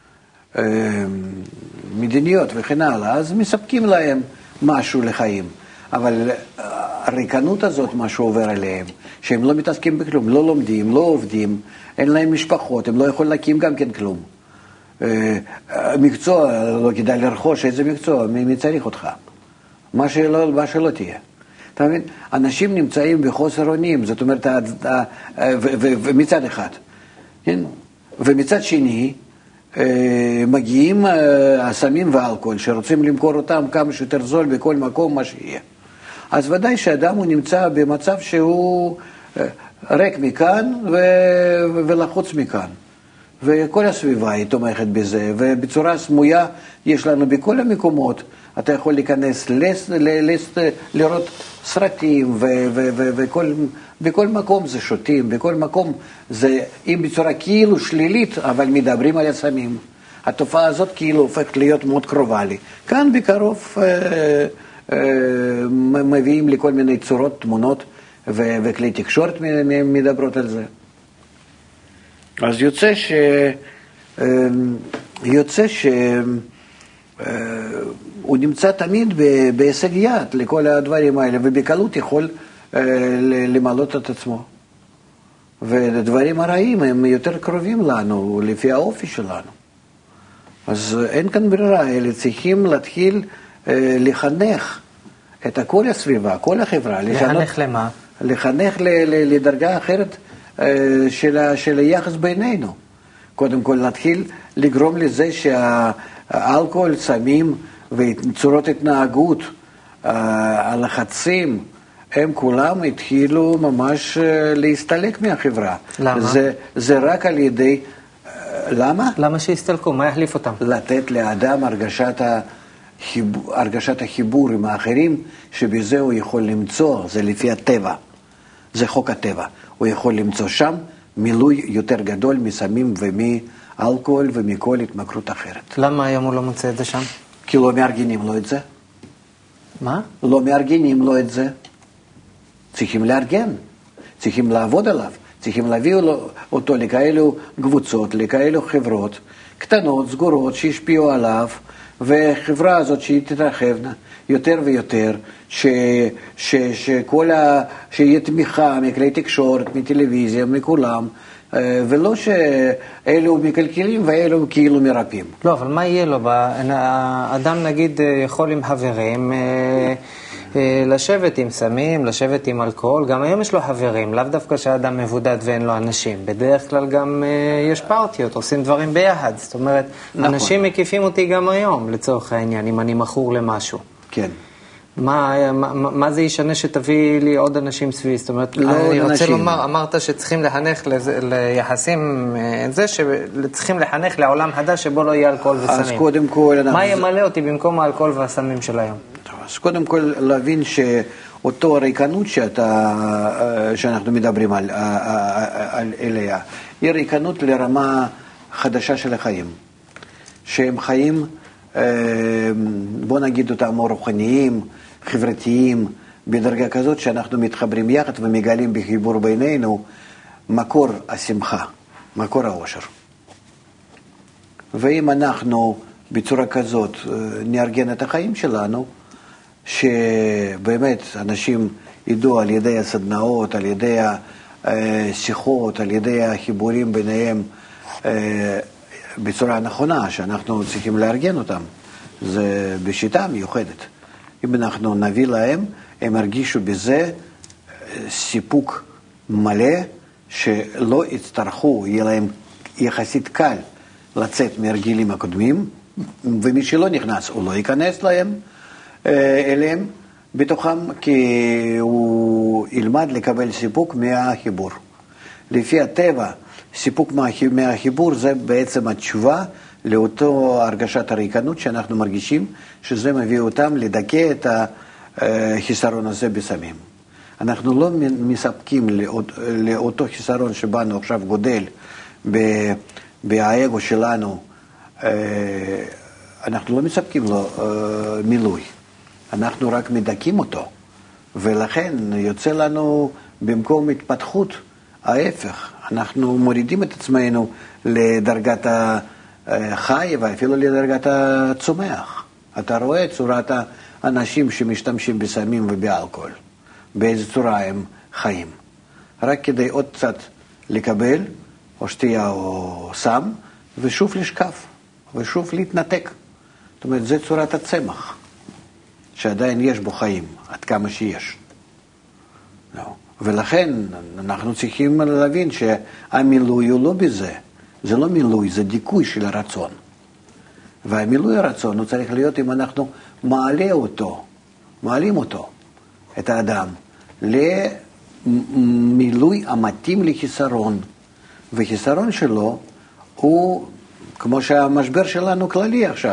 מדיניות וכן הלאה, אז מספקים להם משהו לחיים. אבל הריקנות הזאת, מה שעובר עליהם, שהם לא מתעסקים בכלום, לא לומדים, לא עובדים, אין להם משפחות, הם לא יכולים להקים גם כן כלום. מקצוע, לא כדאי לרכוש, איזה מקצוע, מי צריך אותך? מה שלא, מה שלא תהיה. אתה מבין? אנשים נמצאים בחוסר אונים, זאת אומרת, ומצד אחד. ומצד שני, מגיעים הסמים והאלכוהול, שרוצים למכור אותם כמה שיותר זול בכל מקום, מה שיהיה. אז ודאי שאדם הוא נמצא במצב שהוא ריק מכאן ו- ולחוץ מכאן. וכל הסביבה היא תומכת בזה, ובצורה סמויה יש לנו בכל המקומות. אתה יכול להיכנס, לס, לס, לראות סרטים, ו- ו- ו- וכל, בכל מקום זה שותים, בכל מקום זה, אם בצורה כאילו שלילית, אבל מדברים על הסמים. התופעה הזאת כאילו הופכת להיות מאוד קרובה לי. כאן בקרוב אה, אה, מביאים לי כל מיני צורות, תמונות, ו- וכלי תקשורת מדברות על זה. אז יוצא ש... יוצא ש... הוא נמצא תמיד בהישג יד לכל הדברים האלה, ובקלות יכול למלות את עצמו. ודברים הרעים הם יותר קרובים לנו, לפי האופי שלנו. אז אין כאן ברירה, אלא צריכים להתחיל לחנך את כל הסביבה, כל החברה. לחנך למה? לחנך לדרגה אחרת של, של היחס בינינו. קודם כל להתחיל לגרום לזה שהאלכוהול, סמים וצורות התנהגות, הלחצים, הם כולם התחילו ממש להסתלק מהחברה. למה? זה, זה רק על ידי... למה? למה שיסתלקו? מה יחליף אותם? לתת לאדם הרגשת, החיבור, הרגשת החיבור עם האחרים, שבזה הוא יכול למצוא, זה לפי הטבע. זה חוק הטבע. הוא יכול למצוא שם מילוי יותר גדול מסמים ומאלכוהול ומכל התמכרות אחרת. למה היום הוא לא מוצא את זה שם? כי לא מארגנים לו את זה. מה? לא מארגנים לו את זה. צריכים לארגן, צריכים לעבוד עליו, צריכים להביא אותו לכאלו קבוצות, לכאלו חברות קטנות, סגורות, שהשפיעו עליו, וחברה הזאת שהיא תתרחב יותר ויותר, ש, ש, שכל ה, שיהיה תמיכה מכלי תקשורת, מטלוויזיה, מכולם, ולא שאלו מקלקלים ואלו כאילו מרפאים. לא, אבל מה יהיה לו? האדם נגיד יכול עם חברים לשבת עם סמים, לשבת עם אלכוהול, גם היום יש לו חברים, לאו דווקא שהאדם מבודד ואין לו אנשים. בדרך כלל גם יש פארטיות, עושים דברים ביחד. זאת אומרת, נכון. אנשים מקיפים אותי גם היום, לצורך העניין, אם אני מכור למשהו. כן. מה, מה, מה זה ישנה שתביא לי עוד אנשים סביבי? זאת אומרת, לא אני רוצה אנשים. לומר, אמרת שצריכים לחנך לזה, ליחסים, זה שצריכים לחנך לעולם חדש שבו לא יהיה אלכוהול וסמים. אז קודם כל... מה ימלא אותי במקום האלכוהול והסמים של היום? אז קודם כל להבין שאותו הריקנות שאתה, שאנחנו מדברים על, על אליה, היא ריקנות לרמה חדשה של החיים. שהם חיים, בוא נגיד אותם, רוחניים, חברתיים, בדרגה כזאת שאנחנו מתחברים יחד ומגלים בחיבור בינינו מקור השמחה, מקור האושר. ואם אנחנו בצורה כזאת נארגן את החיים שלנו, שבאמת אנשים ידעו על ידי הסדנאות, על ידי השיחות, על ידי החיבורים ביניהם בצורה נכונה, שאנחנו צריכים לארגן אותם, זה בשיטה מיוחדת. אם אנחנו נביא להם, הם הרגישו בזה סיפוק מלא, שלא יצטרכו, יהיה להם יחסית קל לצאת מהרגילים הקודמים, ומי שלא נכנס, הוא לא ייכנס להם, אליהם בתוכם, כי הוא ילמד לקבל סיפוק מהחיבור. לפי הטבע, סיפוק מהחיבור זה בעצם התשובה לאותו הרגשת הריקנות שאנחנו מרגישים, שזה מביא אותם לדכא את החיסרון הזה בסמים. אנחנו לא מספקים לאות, לאותו חיסרון שבנו עכשיו גודל באגו שלנו, אנחנו לא מספקים לו מילוי, אנחנו רק מדכאים אותו, ולכן יוצא לנו במקום התפתחות ההפך, אנחנו מורידים את עצמנו לדרגת החי ואפילו לדרגת הצומח. אתה רואה צורת האנשים שמשתמשים בסמים ובאלכוהול, באיזה צורה הם חיים. רק כדי עוד קצת לקבל, או שתייה או סם, ושוב לשקף, ושוב להתנתק. זאת אומרת, זה צורת הצמח, שעדיין יש בו חיים, עד כמה שיש. לא. ולכן אנחנו צריכים להבין שהמילוי הוא לא בזה. זה לא מילוי, זה דיכוי של הרצון. והמילוי הרצון הוא צריך להיות אם אנחנו מעלה אותו, מעלים אותו, את האדם, למילוי המתאים לחיסרון. וחיסרון שלו הוא, כמו שהמשבר שלנו כללי עכשיו,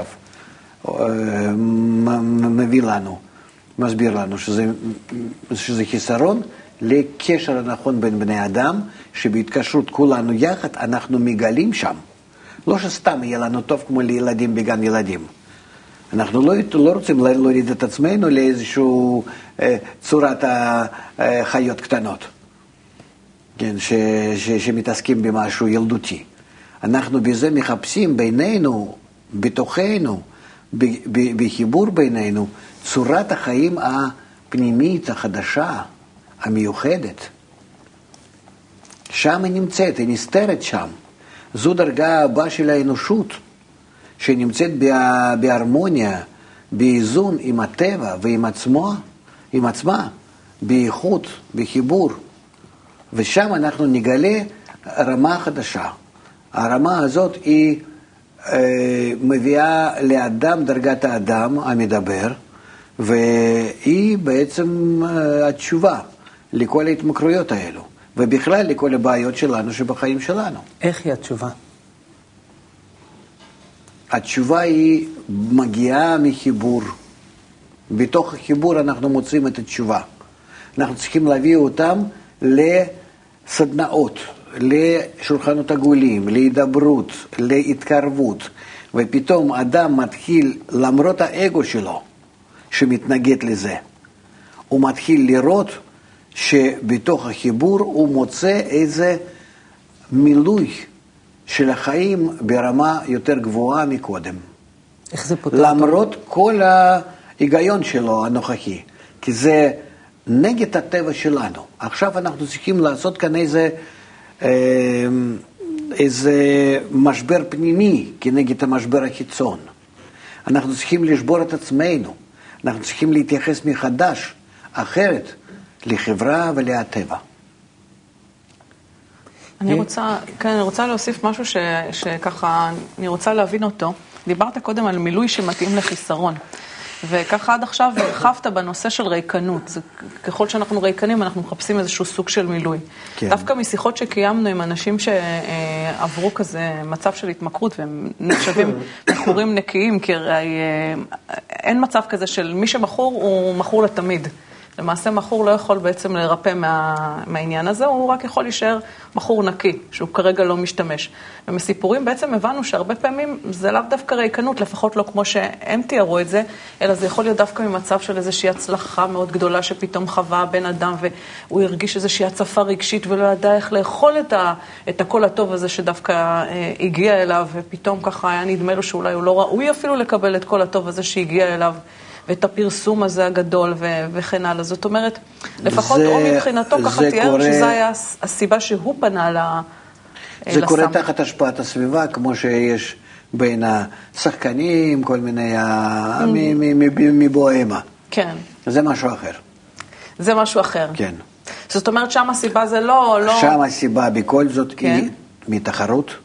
מביא לנו, מסביר לנו, שזה, שזה חיסרון לקשר הנכון בין בני אדם, שבהתקשרות כולנו יחד אנחנו מגלים שם. לא שסתם יהיה לנו טוב כמו לילדים בגן ילדים. אנחנו לא, לא רוצים להוריד את עצמנו לאיזשהו אה, צורת החיות קטנות, כן, ש, ש, שמתעסקים במשהו ילדותי. אנחנו בזה מחפשים בינינו, בתוכנו, ב, ב, בחיבור בינינו, צורת החיים הפנימית החדשה, המיוחדת. שם היא נמצאת, היא נסתרת שם. זו דרגה הבאה של האנושות, שנמצאת בהרמוניה, באיזון עם הטבע ועם עצמו, עם עצמה, באיכות, בחיבור. ושם אנחנו נגלה רמה חדשה. הרמה הזאת היא אה, מביאה לאדם דרגת האדם המדבר, והיא בעצם אה, התשובה לכל ההתמכרויות האלו, ובכלל לכל הבעיות שלנו שבחיים שלנו. איך היא התשובה? התשובה היא מגיעה מחיבור. בתוך החיבור אנחנו מוצאים את התשובה. אנחנו צריכים להביא אותם לסדנאות, לשולחנות עגולים, להידברות, להתקרבות. ופתאום אדם מתחיל, למרות האגו שלו, שמתנגד לזה, הוא מתחיל לראות שבתוך החיבור הוא מוצא איזה מילוי של החיים ברמה יותר גבוהה מקודם. איך זה פותר? למרות כל ההיגיון שלו הנוכחי, כי זה נגד הטבע שלנו. עכשיו אנחנו צריכים לעשות כאן איזה, איזה משבר פנימי כנגד המשבר החיצון. אנחנו צריכים לשבור את עצמנו. אנחנו צריכים להתייחס מחדש, אחרת, לחברה ולהטבע. אני רוצה, כן, אני רוצה להוסיף משהו ש, שככה, אני רוצה להבין אותו. דיברת קודם על מילוי שמתאים לחיסרון. וככה עד עכשיו הרחבת בנושא של ריקנות. זה, ככל שאנחנו ריקנים, אנחנו מחפשים איזשהו סוג של מילוי. כן. דווקא משיחות שקיימנו עם אנשים שעברו כזה מצב של התמכרות, והם נחשבים מכורים נקיים, כי אין מצב כזה של מי שמכור הוא מכור לתמיד. למעשה מכור לא יכול בעצם לרפא מה, מהעניין הזה, הוא רק יכול להישאר מכור נקי, שהוא כרגע לא משתמש. ומסיפורים בעצם הבנו שהרבה פעמים זה לאו דווקא ריקנות, לפחות לא כמו שהם תיארו את זה, אלא זה יכול להיות דווקא ממצב של איזושהי הצלחה מאוד גדולה שפתאום חווה בן אדם, והוא הרגיש איזושהי הצפה רגשית ולא ידע איך לאכול את, ה, את הקול הטוב הזה שדווקא אה, הגיע אליו, ופתאום ככה היה נדמה לו שאולי הוא לא ראוי אפילו לקבל את קול הטוב הזה שהגיע אליו. ואת הפרסום הזה הגדול ו- וכן הלאה. זאת אומרת, לפחות זה, או מבחינתו ככה תיאר קורה, שזה היה הסיבה שהוא פנה ל- זה לסם. קורה תחת השפעת הסביבה, כמו שיש בין השחקנים, כל מיני מבוהמה. כן. זה משהו אחר. זה משהו אחר. כן. זאת אומרת, שם הסיבה זה לא... לא... שם הסיבה בכל זאת כן. היא מתחרות,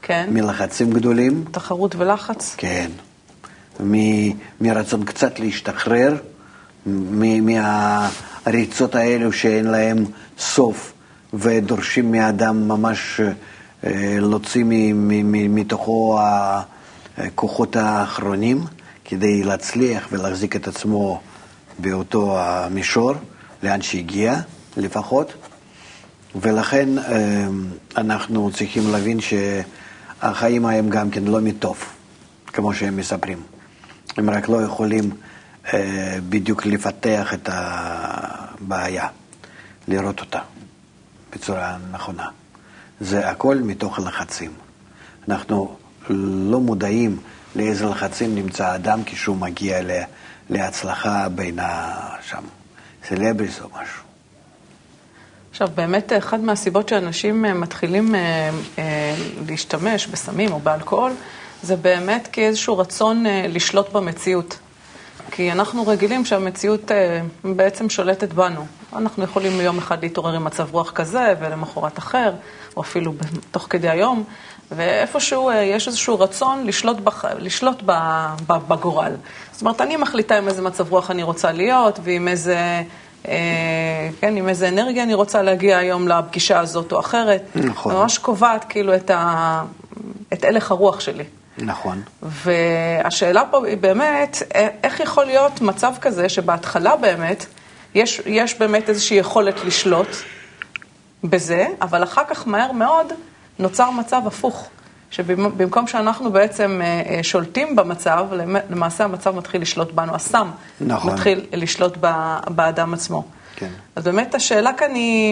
כן. מלחצים גדולים. תחרות ולחץ? כן. מ- מרצון קצת להשתחרר, מ- מהריצות האלו שאין להם סוף, ודורשים מאדם ממש אה, להוציא מ- מ- מ- מתוכו הכוחות האחרונים, כדי להצליח ולהחזיק את עצמו באותו המישור, לאן שהגיע לפחות. ולכן אנחנו צריכים להבין שהחיים הם גם כן לא מטוב, כמו שהם מספרים. הם רק לא יכולים בדיוק לפתח את הבעיה, לראות אותה בצורה נכונה. זה הכל מתוך לחצים. אנחנו לא מודעים לאיזה לחצים נמצא האדם כשהוא מגיע להצלחה בין שם סלבריס או משהו. עכשיו, באמת, אחד מהסיבות שאנשים מתחילים להשתמש בסמים או באלכוהול, זה באמת כאיזשהו רצון לשלוט במציאות. כי אנחנו רגילים שהמציאות בעצם שולטת בנו. אנחנו יכולים יום אחד להתעורר עם מצב רוח כזה ולמחרת אחר, או אפילו תוך כדי היום, ואיפשהו יש איזשהו רצון לשלוט, בח... לשלוט בגורל. זאת אומרת, אני מחליטה עם איזה מצב רוח אני רוצה להיות, ועם איזה... כן, עם איזה אנרגיה אני רוצה להגיע היום לפגישה הזאת או אחרת. נכון. ממש קובעת כאילו את, ה... את הלך הרוח שלי. נכון. והשאלה פה היא באמת, איך יכול להיות מצב כזה שבהתחלה באמת, יש, יש באמת איזושהי יכולת לשלוט בזה, אבל אחר כך מהר מאוד נוצר מצב הפוך. שבמקום שאנחנו בעצם שולטים במצב, למעשה המצב מתחיל לשלוט בנו, הסם נכון. מתחיל לשלוט באדם עצמו. כן. אז באמת השאלה כאן היא,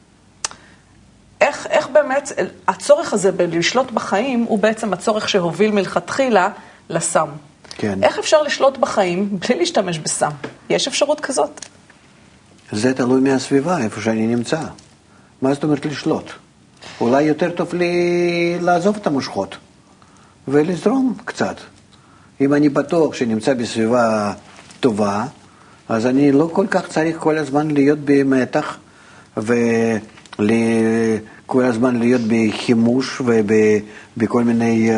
איך, איך באמת הצורך הזה בלשלוט בחיים הוא בעצם הצורך שהוביל מלכתחילה לסם. כן. איך אפשר לשלוט בחיים בלי להשתמש בסם? יש אפשרות כזאת? זה תלוי מהסביבה, איפה שאני נמצא. מה זאת אומרת לשלוט? אולי יותר טוב לי לעזוב את המושכות ולזרום קצת. אם אני בטוח שנמצא בסביבה טובה, אז אני לא כל כך צריך כל הזמן להיות במתח וכל הזמן להיות בחימוש ובכל מיני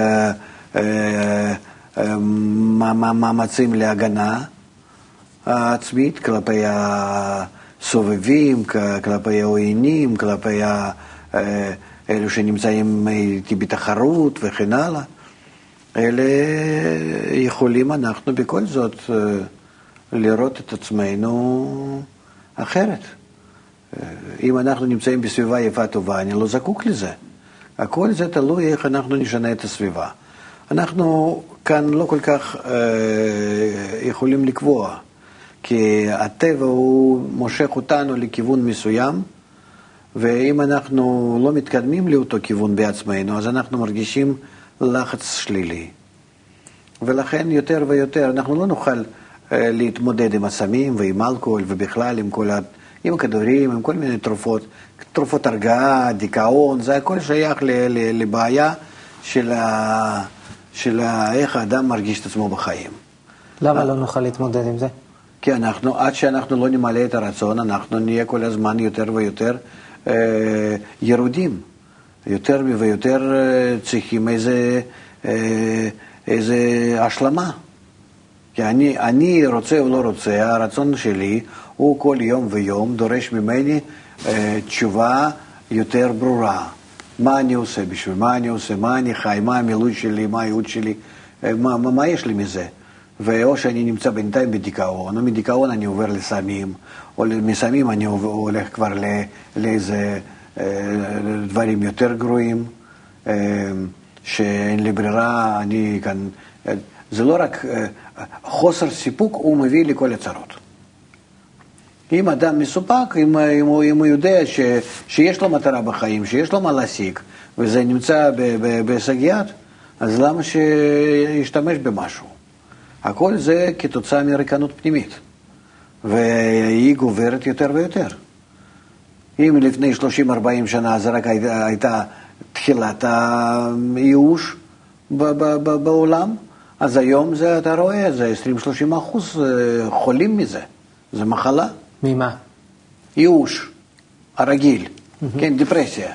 מאמצים להגנה עצמית כלפי הסובבים, כלפי העוינים, כלפי ה... אלו שנמצאים איתי בתחרות וכן הלאה. אלה יכולים אנחנו בכל זאת לראות את עצמנו אחרת. אם אנחנו נמצאים בסביבה יפה טובה, אני לא זקוק לזה. הכל זה תלוי איך אנחנו נשנה את הסביבה. אנחנו כאן לא כל כך יכולים לקבוע, כי הטבע הוא מושך אותנו לכיוון מסוים, ואם אנחנו לא מתקדמים לאותו כיוון בעצמנו, אז אנחנו מרגישים לחץ שלילי. ולכן יותר ויותר אנחנו לא נוכל להתמודד עם הסמים ועם אלכוהול ובכלל עם כל ה... עם הכדורים, עם כל מיני תרופות, תרופות הרגעה, דיכאון, זה הכל שייך ל... ל... לבעיה של, ה... של ה... איך האדם מרגיש את עצמו בחיים. למה לא נוכל להתמודד עם זה? כי אנחנו, עד שאנחנו לא נמלא את הרצון, אנחנו נהיה כל הזמן יותר ויותר ירודים, יותר ויותר צריכים איזה, איזה השלמה. כי אני, אני רוצה או לא רוצה, הרצון שלי הוא כל יום ויום דורש ממני תשובה יותר ברורה. מה אני עושה בשביל, מה אני עושה, מה אני חי, מה המילוי שלי, מה הייעוד שלי, מה, מה, מה יש לי מזה. ואו שאני נמצא בינתיים בדיכאון, או מדיכאון אני עובר לסמים, או מסמים אני הולך כבר לאיזה דברים יותר גרועים, שאין לי ברירה, אני כאן... זה לא רק חוסר סיפוק, הוא מביא לכל הצרות. אם אדם מסופק, אם, אם, הוא, אם הוא יודע ש, שיש לו מטרה בחיים, שיש לו מה להשיג, וזה נמצא בהישג יד, אז למה שישתמש במשהו? הכל זה כתוצאה מריקנות פנימית, והיא גוברת יותר ויותר. אם לפני שלושים ארבעים שנה זה רק הייתה, הייתה תחילת הייאוש בעולם, אז היום זה, אתה רואה, זה עשרים שלושים אחוז חולים מזה. זה מחלה. ממה? ייאוש, הרגיל, mm-hmm. כן, דיפרסיה.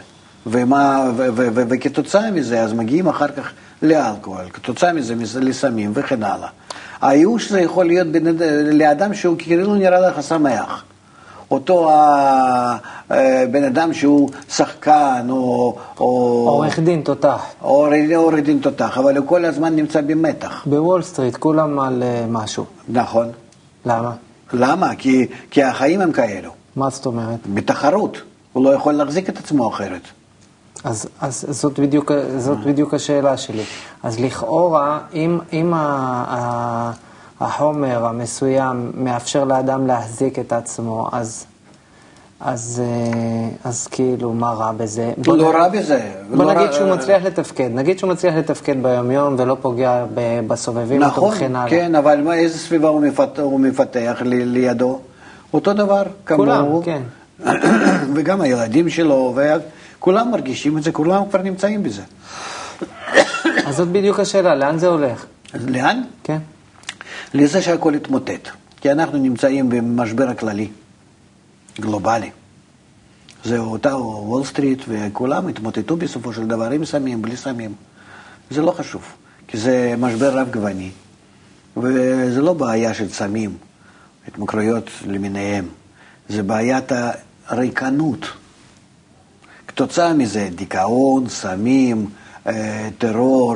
ומה, ו, ו, ו, וכתוצאה מזה, אז מגיעים אחר כך לאלכוהול, כתוצאה מזה לסמים וכן הלאה. הייאוש זה יכול להיות בין, לאדם שהוא כאילו נראה לך שמח. אותו בן אדם שהוא שחקן או... עורך דין תותח. עורך דין תותח, אבל הוא כל הזמן נמצא במתח. בוול סטריט, כולם על משהו. נכון. למה? למה? כי, כי החיים הם כאלו. מה זאת אומרת? בתחרות. הוא לא יכול להחזיק את עצמו אחרת. אז, אז זאת, בדיוק, זאת בדיוק השאלה שלי. אז לכאורה, אם, אם ה, ה, החומר המסוים מאפשר לאדם להחזיק את עצמו, אז, אז, אז כאילו, מה רע בזה? הוא לא רע בזה. בוא לא נגיד רע... שהוא מצליח לתפקד. נגיד שהוא מצליח לתפקד ביום-יום ולא פוגע בסובבים. נכון, כן, אבל מה, איזה סביבה הוא מפתח, הוא מפתח לי, לידו? אותו דבר, כולם, כמוהו. כן. וגם הילדים שלו, וכולם מרגישים את זה, כולם כבר נמצאים בזה. אז זאת בדיוק השאלה, לאן זה הולך? אז לאן? כן. לזה שהכל יתמוטט. כי אנחנו נמצאים במשבר הכללי, גלובלי. זה אותה וול סטריט, וכולם התמוטטו בסופו של דבר עם סמים, בלי סמים. זה לא חשוב, כי זה משבר רב גווני. וזה לא בעיה של סמים, התמכרויות למיניהם. זה בעיית הריקנות. כתוצאה מזה, דיכאון, סמים, טרור,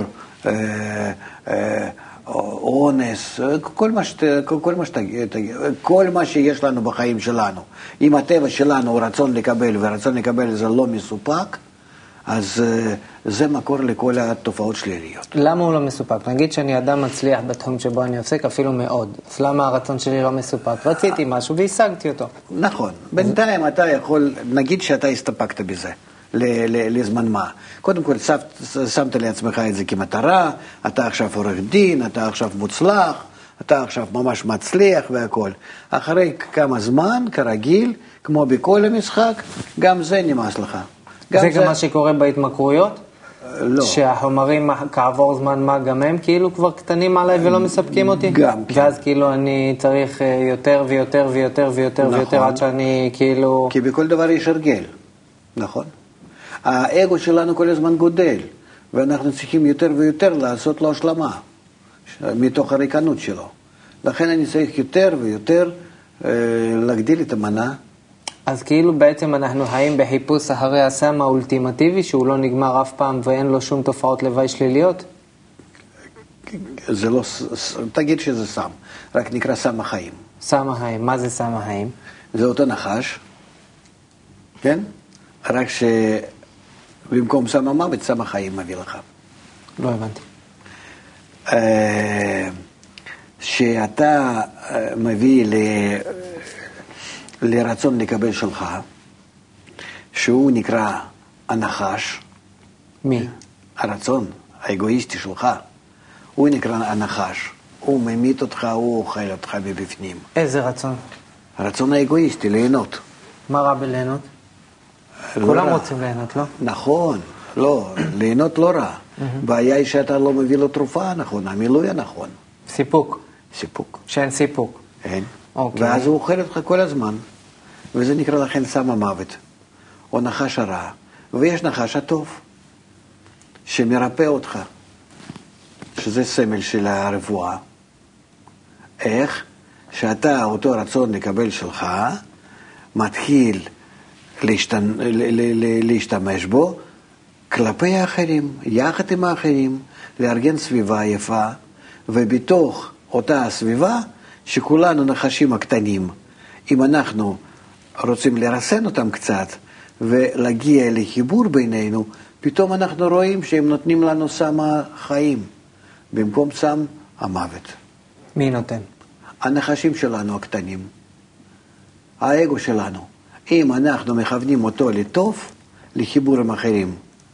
אונס, כל מה, שת, כל, מה שתגיד, כל מה שיש לנו בחיים שלנו. אם הטבע שלנו הוא רצון לקבל, ורצון לקבל זה לא מסופק, אז זה מקור לכל התופעות שליליות. למה הוא לא מסופק? נגיד שאני אדם מצליח בתחום שבו אני עוסק אפילו מאוד. אז למה הרצון שלי לא מסופק? רציתי משהו והשגתי אותו. נכון. בינתיים אתה יכול, נגיד שאתה הסתפקת בזה. לזמן מה. קודם כל, שמת לעצמך את זה כמטרה, אתה עכשיו עורך דין, אתה עכשיו מוצלח, אתה עכשיו ממש מצליח והכל. אחרי כמה זמן, כרגיל, כמו בכל המשחק, גם זה נמאס לך. זה גם מה שקורה בהתמכרויות? לא. שהחומרים כעבור זמן מה גם הם כאילו כבר קטנים עליי ולא מספקים אותי? גם. ואז כאילו אני צריך יותר ויותר ויותר ויותר ויותר עד שאני כאילו... כי בכל דבר יש הרגל. נכון. האגו שלנו כל הזמן גודל, ואנחנו צריכים יותר ויותר לעשות לו השלמה, מתוך הריקנות שלו. לכן אני צריך יותר ויותר אה, להגדיל את המנה. אז כאילו בעצם אנחנו חיים בחיפוש אחרי הסם האולטימטיבי, שהוא לא נגמר אף פעם ואין לו שום תופעות לוואי שליליות? זה לא, תגיד שזה סם, רק נקרא סם החיים. סם החיים, מה זה סם החיים? זה אותו נחש, כן? רק ש... במקום סם המוות, סם החיים מביא לך. לא הבנתי. שאתה מביא ל... לרצון לקבל שלך, שהוא נקרא הנחש. מי? הרצון האגואיסטי שלך. הוא נקרא הנחש. הוא ממית אותך, הוא אוכל אותך מבפנים. איזה רצון? הרצון האגואיסטי, ליהנות. מה רע בליהנות? כולם רוצים ליהנות, לא? נכון, לא, ליהנות לא רע. בעיה היא שאתה לא מביא לו תרופה הנכונה, המילוי הנכון. סיפוק. סיפוק. שאין סיפוק. אין. אוקיי. ואז הוא אוכל אותך כל הזמן. וזה נקרא לכן סם המוות. או נחש הרע. ויש נחש הטוב, שמרפא אותך. שזה סמל של הרפואה. איך? שאתה, אותו רצון לקבל שלך, מתחיל להשתמש, להשתמש בו כלפי האחרים, יחד עם האחרים, לארגן סביבה יפה, ובתוך אותה הסביבה, שכולנו נחשים הקטנים, אם אנחנו רוצים לרסן אותם קצת, ולהגיע לחיבור בינינו, פתאום אנחנו רואים שהם נותנים לנו סם החיים, במקום סם המוות. מי נותן? הנחשים שלנו הקטנים, האגו שלנו. אם אנחנו מכוונים אותו לטוב, לחיבור עם אחרים,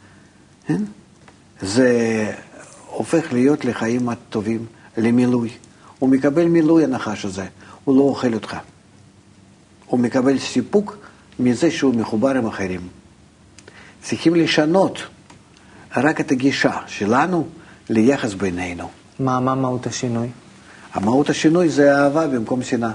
זה הופך להיות לחיים הטובים, למילוי. הוא מקבל מילוי הנחש הזה, הוא לא אוכל אותך. הוא מקבל סיפוק מזה שהוא מחובר עם אחרים. צריכים לשנות רק את הגישה שלנו ליחס בינינו. מה, מה מהות השינוי? המהות השינוי זה אהבה במקום שנאה.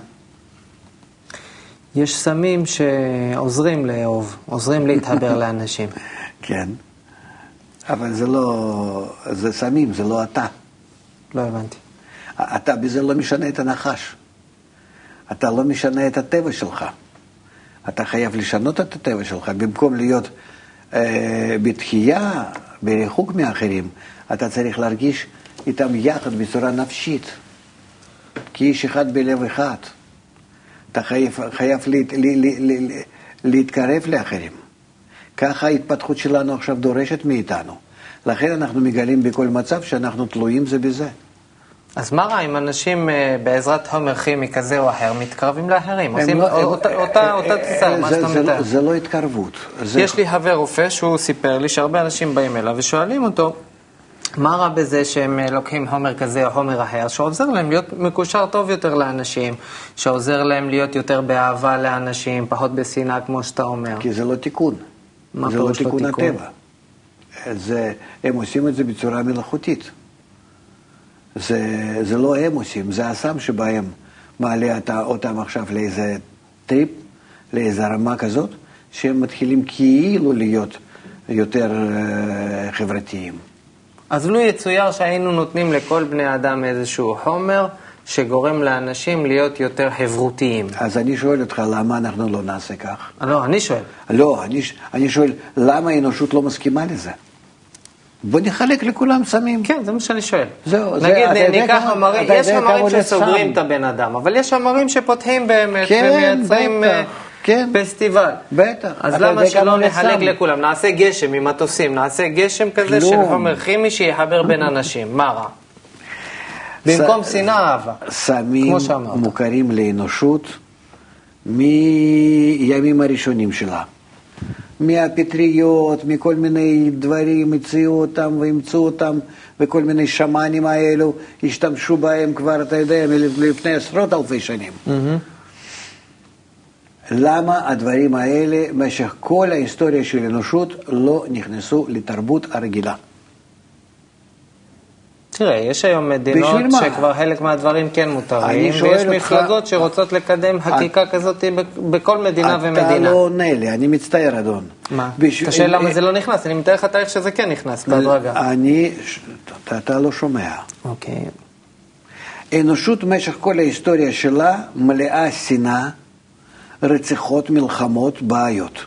יש סמים שעוזרים לאהוב, עוזרים להתחבר לאנשים. כן. אבל זה לא, זה סמים, זה לא אתה. לא הבנתי. אתה בזה לא משנה את הנחש. אתה לא משנה את הטבע שלך. אתה חייב לשנות את הטבע שלך. במקום להיות אה, בתחייה, בריחוק מאחרים, אתה צריך להרגיש איתם יחד בצורה נפשית. כאיש אחד בלב אחד. אתה חייב, חייב לה, לה, לה, לה, להתקרב לאחרים. ככה ההתפתחות שלנו עכשיו דורשת מאיתנו. לכן אנחנו מגלים בכל מצב שאנחנו תלויים זה בזה. אז מה רע אם אנשים בעזרת חומר כימי כזה או אחר מתקרבים לאחרים? עושים אותה תפיסה, מה שאתה מתאר. זה לא התקרבות. יש לי חבר רופא שהוא סיפר לי שהרבה אנשים באים אליו ושואלים אותו, מה רע בזה שהם לוקחים חומר כזה או חומר אחר, שעוזר להם להיות מקושר טוב יותר לאנשים, שעוזר להם להיות יותר באהבה לאנשים, פחות בשנאה כמו שאתה אומר. כי זה לא תיקון. מה זה לא פירוש לא תיקון תיקון? הטבע. זה, הם עושים את זה בצורה מלאכותית. זה, זה לא הם עושים, זה הסם שבהם מעלה אותה, אותם עכשיו לאיזה טריפ, לאיזה רמה כזאת, שהם מתחילים כאילו להיות יותר uh, חברתיים. אז לא יצויר שהיינו נותנים לכל בני אדם איזשהו חומר שגורם לאנשים להיות יותר חברותיים. אז אני שואל אותך, למה אנחנו לא נעשה כך? לא, אני שואל. לא, אני, אני שואל, למה האנושות לא מסכימה לזה? בוא נחלק לכולם סמים. כן, זה מה שאני שואל. זהו, נגיד, זה, ניקח חומרים, יש חומרים שסוגרים סם. את הבן אדם, אבל יש חומרים שפותחים באמת, כן, ומייצרים בטח, כן. פסטיבל. בטח. אז למה שלא נחלק לכולם? נעשה גשם עם מטוסים, נעשה גשם כזה כלום. של חומר כימי שיחבר בין אנשים. מה רע? במקום שנאה אהבה. סמים מוכרים לאנושות מימים הראשונים שלה. מהפטריות, מכל מיני דברים, הציעו אותם והמצאו אותם, וכל מיני שמנים האלו, השתמשו בהם כבר, אתה יודע, לפני עשרות אלפי שנים. למה הדברים האלה, במשך כל ההיסטוריה של האנושות, לא נכנסו לתרבות הרגילה? תראה, יש היום מדינות שכבר חלק מהדברים כן מותרים, ויש מפלגות שרוצות לקדם חקיקה כזאת בכל מדינה ומדינה. אתה לא עונה לי, אני מצטער, אדון. מה? אתה שואל למה זה לא נכנס, אני מתאר לך תאריך שזה כן נכנס בהדרגה. אני, אתה לא שומע. אוקיי. האנושות במשך כל ההיסטוריה שלה מלאה שנאה, רציחות, מלחמות, בעיות.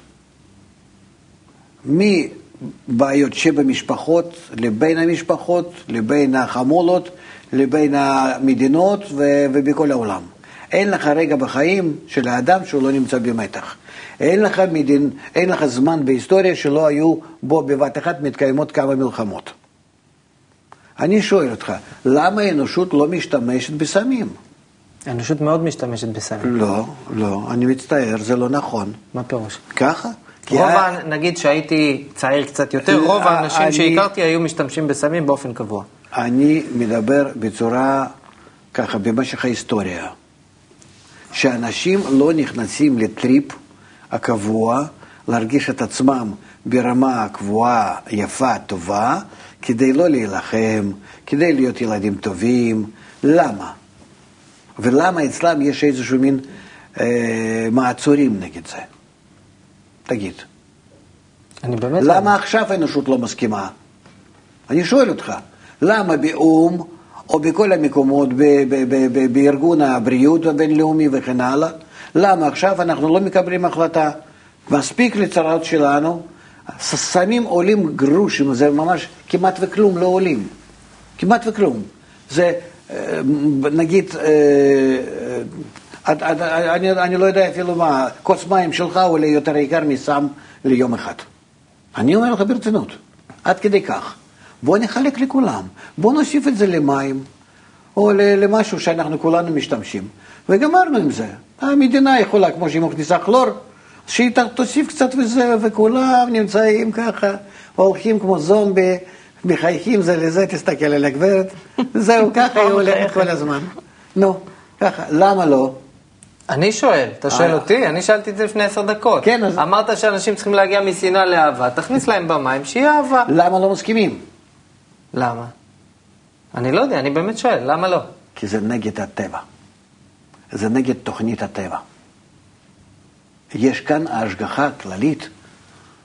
מי... בעיות שבמשפחות, לבין המשפחות, לבין החמולות, לבין המדינות ו- ובכל העולם. אין לך רגע בחיים של האדם שהוא לא נמצא במתח. אין לך, מדין, אין לך זמן בהיסטוריה שלא היו בו בבת אחת מתקיימות כמה מלחמות. אני שואל אותך, למה האנושות לא משתמשת בסמים? האנושות מאוד משתמשת בסמים. לא, לא, אני מצטער, זה לא נכון. מה פירוש? ככה? רוב, נגיד שהייתי צעיר קצת יותר, רוב האנשים שהכרתי היו משתמשים בסמים באופן קבוע. אני מדבר בצורה ככה, במשך ההיסטוריה, שאנשים לא נכנסים לטריפ הקבוע, להרגיש את עצמם ברמה קבועה, יפה, טובה, כדי לא להילחם, כדי להיות ילדים טובים. למה? ולמה אצלם יש איזשהו מין אה, מעצורים נגד זה? תגיד. אני באמת למה לא... עכשיו האנושות לא מסכימה? אני שואל אותך, למה באום או בכל המקומות, ב- ב- ב- ב- בארגון הבריאות הבינלאומי וכן הלאה, למה עכשיו אנחנו לא מקבלים החלטה? מספיק לצרות שלנו, סמים עולים גרושים, זה ממש כמעט וכלום לא עולים. כמעט וכלום. זה, נגיד, אני, אני לא יודע אפילו מה, כוס מים שלך עולה יותר יקר מסם ליום אחד. אני אומר לך ברצינות, עד כדי כך. בוא נחלק לכולם, בוא נוסיף את זה למים, או למשהו שאנחנו כולנו משתמשים, וגמרנו עם זה. המדינה יכולה, כמו שהיא מכניסה כלור, שהיא תוסיף קצת וזה, וכולם נמצאים ככה, הולכים כמו זומבי, מחייכים זה לזה, תסתכל על הגברת, זהו, ככה היא הולכת כל הזמן. נו, ככה, למה לא? אני שואל, אתה שואל אותי? אני שאלתי את זה לפני עשר דקות. כן, אז... אמרת שאנשים צריכים להגיע משנאה לאהבה, תכניס להם במים, שיהיה אהבה. למה לא מסכימים? למה? אני לא יודע, אני באמת שואל, למה לא? כי זה נגד הטבע. זה נגד תוכנית הטבע. יש כאן ההשגחה הכללית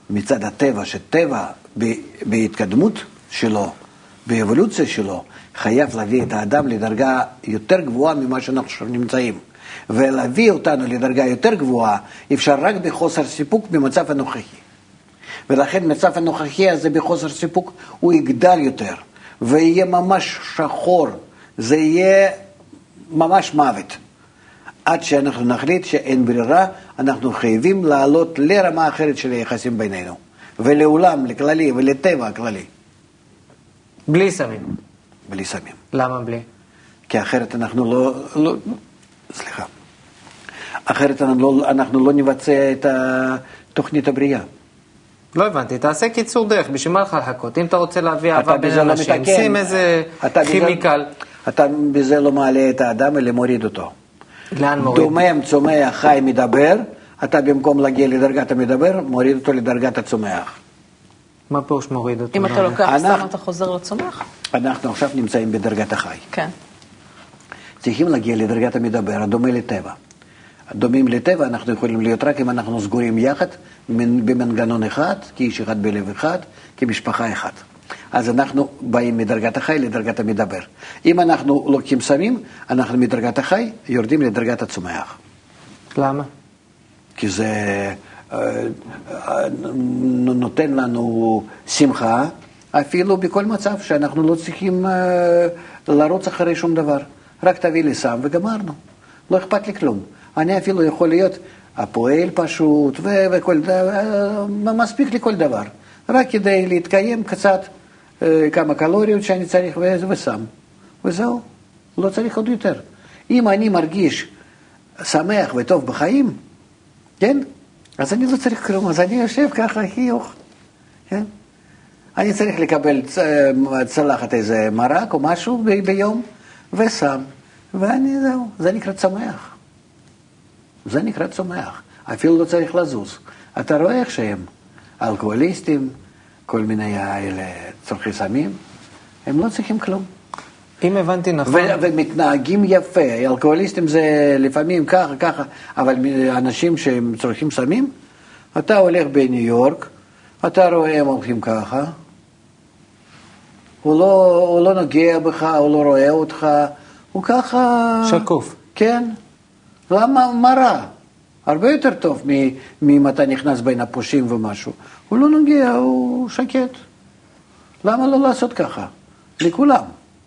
מצד הטבע, שטבע בהתקדמות שלו, באבולוציה שלו, חייב להביא את האדם לדרגה יותר גבוהה ממה שאנחנו נמצאים. ולהביא אותנו לדרגה יותר גבוהה אפשר רק בחוסר סיפוק במצב הנוכחי. ולכן מצב הנוכחי הזה בחוסר סיפוק הוא יגדל יותר, ויהיה ממש שחור, זה יהיה ממש מוות. עד שאנחנו נחליט שאין ברירה, אנחנו חייבים לעלות לרמה אחרת של היחסים בינינו. ולעולם, לכללי ולטבע הכללי. בלי סמים. בלי סמים. למה בלי? כי אחרת אנחנו לא, לא סליחה, אחרת אנחנו לא, אנחנו לא נבצע את תוכנית הבריאה. לא הבנתי, תעשה קיצור דרך, בשביל מה לך לחכות? אם אתה רוצה להביא אהבה בין לא אנשים, שים איזה כימיקל. אתה בזה לא מעלה את האדם, אלא מוריד אותו. לאן מוריד? דומם, צומח, חי, מדבר, אתה במקום להגיע לדרגת המדבר, מוריד אותו לדרגת הצומח. מה פירוש מוריד אותו? אם אתה לוקח סתם, אתה חוזר לצומח? אנחנו עכשיו נמצאים בדרגת החי. כן. צריכים להגיע לדרגת המדבר, הדומה לטבע. הדומים לטבע אנחנו יכולים להיות רק אם אנחנו סגורים יחד, במנגנון אחד, כאיש אחד בלב אחד, כמשפחה אחת. אז אנחנו באים מדרגת החי לדרגת המדבר. אם אנחנו לוקחים סמים, אנחנו מדרגת החי יורדים לדרגת הצומח. למה? כי זה נותן לנו שמחה, אפילו בכל מצב שאנחנו לא צריכים לרוץ אחרי שום דבר. רק תביא לי סם וגמרנו. לא אכפת לי כלום. אני אפילו יכול להיות הפועל פשוט, וכל דבר, מספיק לי כל דבר. רק כדי להתקיים קצת, כמה קלוריות שאני צריך וסם. וזהו, לא צריך עוד יותר. אם אני מרגיש שמח וטוב בחיים, כן? אז אני לא צריך כלום, אז אני יושב ככה, חיוך, כן? אני צריך לקבל צלחת איזה מרק או משהו ביום, וסם, ואני זהו, זה נקרא צומח. זה נקרא צומח. אפילו לא צריך לזוז. אתה רואה איך שהם אלכוהוליסטים, כל מיני האלה צורכי סמים, הם לא צריכים כלום. אם הבנתי נכון... ו- ומתנהגים יפה. אלכוהוליסטים זה לפעמים ככה, ככה, אבל אנשים שהם צורכים סמים, אתה הולך בניו יורק, אתה רואה הם הולכים ככה, הוא לא, הוא לא נוגע בך, הוא לא רואה אותך, הוא ככה... שקוף. כן. למה? מה רע? הרבה יותר טוב מאם אתה נכנס בין הפושים ומשהו. הוא לא נוגע, הוא שקט. למה לא לעשות ככה? לכולם.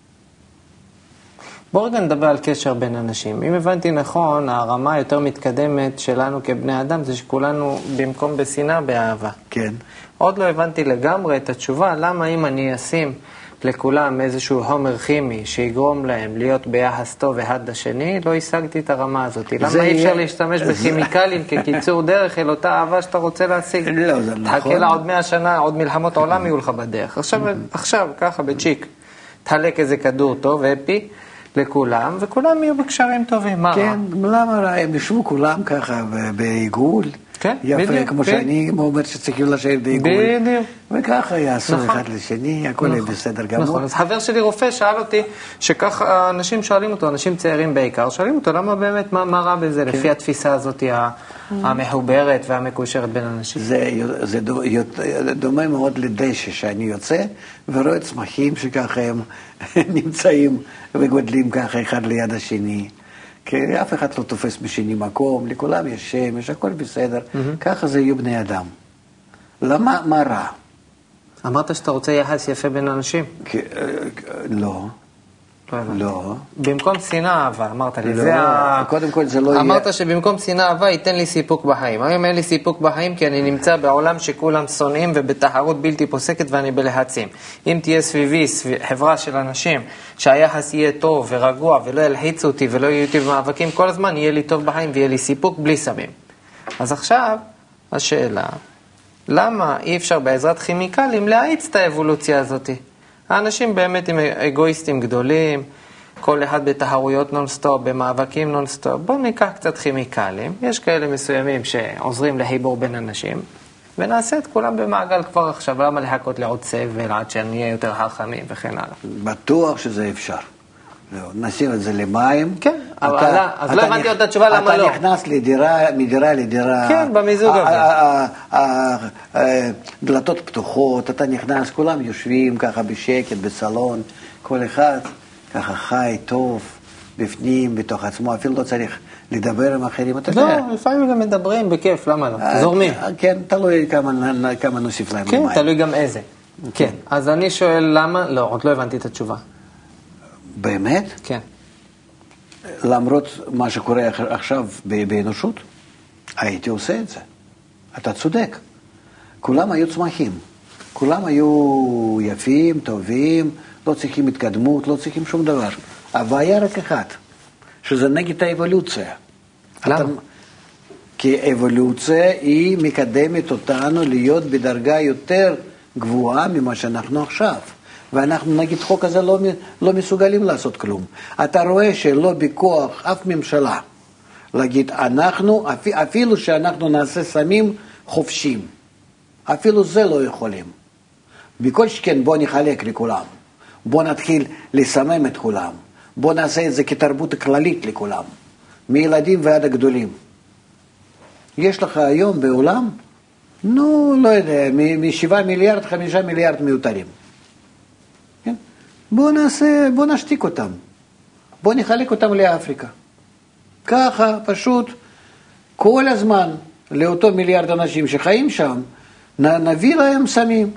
בואו רגע נדבר על קשר בין אנשים. אם הבנתי נכון, הרמה היותר מתקדמת שלנו כבני אדם זה שכולנו במקום בשנאה באהבה. כן. עוד לא הבנתי לגמרי את התשובה, למה אם אני אשים לכולם איזשהו חומר כימי שיגרום להם להיות ביחס טוב אחד לשני, לא השגתי את הרמה הזאת. למה אי אפשר להשתמש בכימיקלים כקיצור דרך אל אותה אהבה שאתה רוצה להשיג? לא, זה נכון. תחכה לה עוד מאה שנה, עוד מלחמות העולם יהיו לך בדרך. עכשיו, עכשיו ככה בצ'יק, תחלק איזה כדור טוב, אפי, לכולם, וכולם יהיו בקשרים טובים. מה? כן, למה רע? הם ישבו כולם ככה בעיגול. כן, יפה, בדיוק, כמו כן. שאני אומר שצריכים לשבת בעיגול. בדיוק. וככה יעשו נכון. אחד לשני, הכל יהיה נכון, בסדר גמור. נכון, אז חבר שלי רופא שאל אותי, שככה אנשים שואלים אותו, אנשים צעירים בעיקר, שואלים אותו, למה באמת, מה, מה רע בזה, לפי התפיסה הזאת המחוברת והמקושרת בין אנשים? זה, זה דו- דומה מאוד לדשא שאני יוצא ורואה צמחים שככה הם נמצאים וגודלים ככה אחד ליד השני. כי אף אחד לא תופס בשני מקום, לכולם יש שמש, הכל בסדר. ככה זה יהיו בני אדם. למה? מה רע? אמרת שאתה רוצה יחס יפה בין אנשים? כי, אה, לא, לא הבנתי. לא. במקום שנאה אהבה, אמרת לי. לא, זה ה... קודם כל זה לא יהיה... אמרת שבמקום שנאה אהבה ייתן לי סיפוק בחיים. היום אין לי סיפוק בחיים כי אני נמצא בעולם שכולם שונאים ובתחרות בלתי פוסקת ואני בלחצים. אם תהיה סביבי סביב, חברה של אנשים שהיחס יהיה טוב ורגוע ולא ילחיצו אותי ולא יהיו אותי במאבקים כל הזמן, יהיה לי טוב בחיים ויהיה לי סיפוק בלי סמים. אז עכשיו השאלה, למה אי אפשר בעזרת כימיקלים להאיץ את האבולוציה הזאת? האנשים באמת הם אגואיסטים גדולים, כל אחד בתחרויות נונסטופ, במאבקים נונסטופ. בואו ניקח קצת כימיקלים, יש כאלה מסוימים שעוזרים לחיבור בין אנשים, ונעשה את כולם במעגל כבר עכשיו, למה לחכות לעוד סבל עד שנהיה יותר חכמים וכן הלאה. בטוח שזה אפשר. לא, נשים את זה למים, כן. אבל אז לא הבנתי אותה תשובה למה לא. אתה נכנס לדירה, מדירה לדירה. כן, במיזוג הזה. דלתות פתוחות, אתה נכנס, כולם יושבים ככה בשקט, בסלון, כל אחד ככה חי, טוב, בפנים, בתוך עצמו, אפילו לא צריך לדבר עם אחרים, אתה יודע. לא, לפעמים גם מדברים בכיף, למה לא? זורמים. כן, תלוי כמה נוסיף להם למים. כן, תלוי גם איזה. כן, אז אני שואל למה, לא, עוד לא הבנתי את התשובה. באמת? כן. למרות מה שקורה עכשיו באנושות, הייתי עושה את זה. אתה צודק. כולם היו צמחים. כולם היו יפים, טובים, לא צריכים התקדמות, לא צריכים שום דבר. הבעיה רק אחת, שזה נגד האבולוציה. למה? אתה... כי אבולוציה היא מקדמת אותנו להיות בדרגה יותר גבוהה ממה שאנחנו עכשיו. ואנחנו נגיד חוק הזה לא, לא מסוגלים לעשות כלום. אתה רואה שלא בכוח אף ממשלה להגיד אנחנו, אפילו שאנחנו נעשה סמים חופשים. אפילו זה לא יכולים. בכל שכן בוא נחלק לכולם. בוא נתחיל לסמם את כולם. בוא נעשה את זה כתרבות כללית לכולם. מילדים ועד הגדולים. יש לך היום בעולם, נו, לא יודע, משבעה מיליארד, חמישה מיליארד מיותרים. כן? בוא נעשה, בוא נשתיק אותם. בוא נחלק אותם לאפריקה. ככה, פשוט, כל הזמן, לאותו מיליארד אנשים שחיים שם, נביא להם סמים.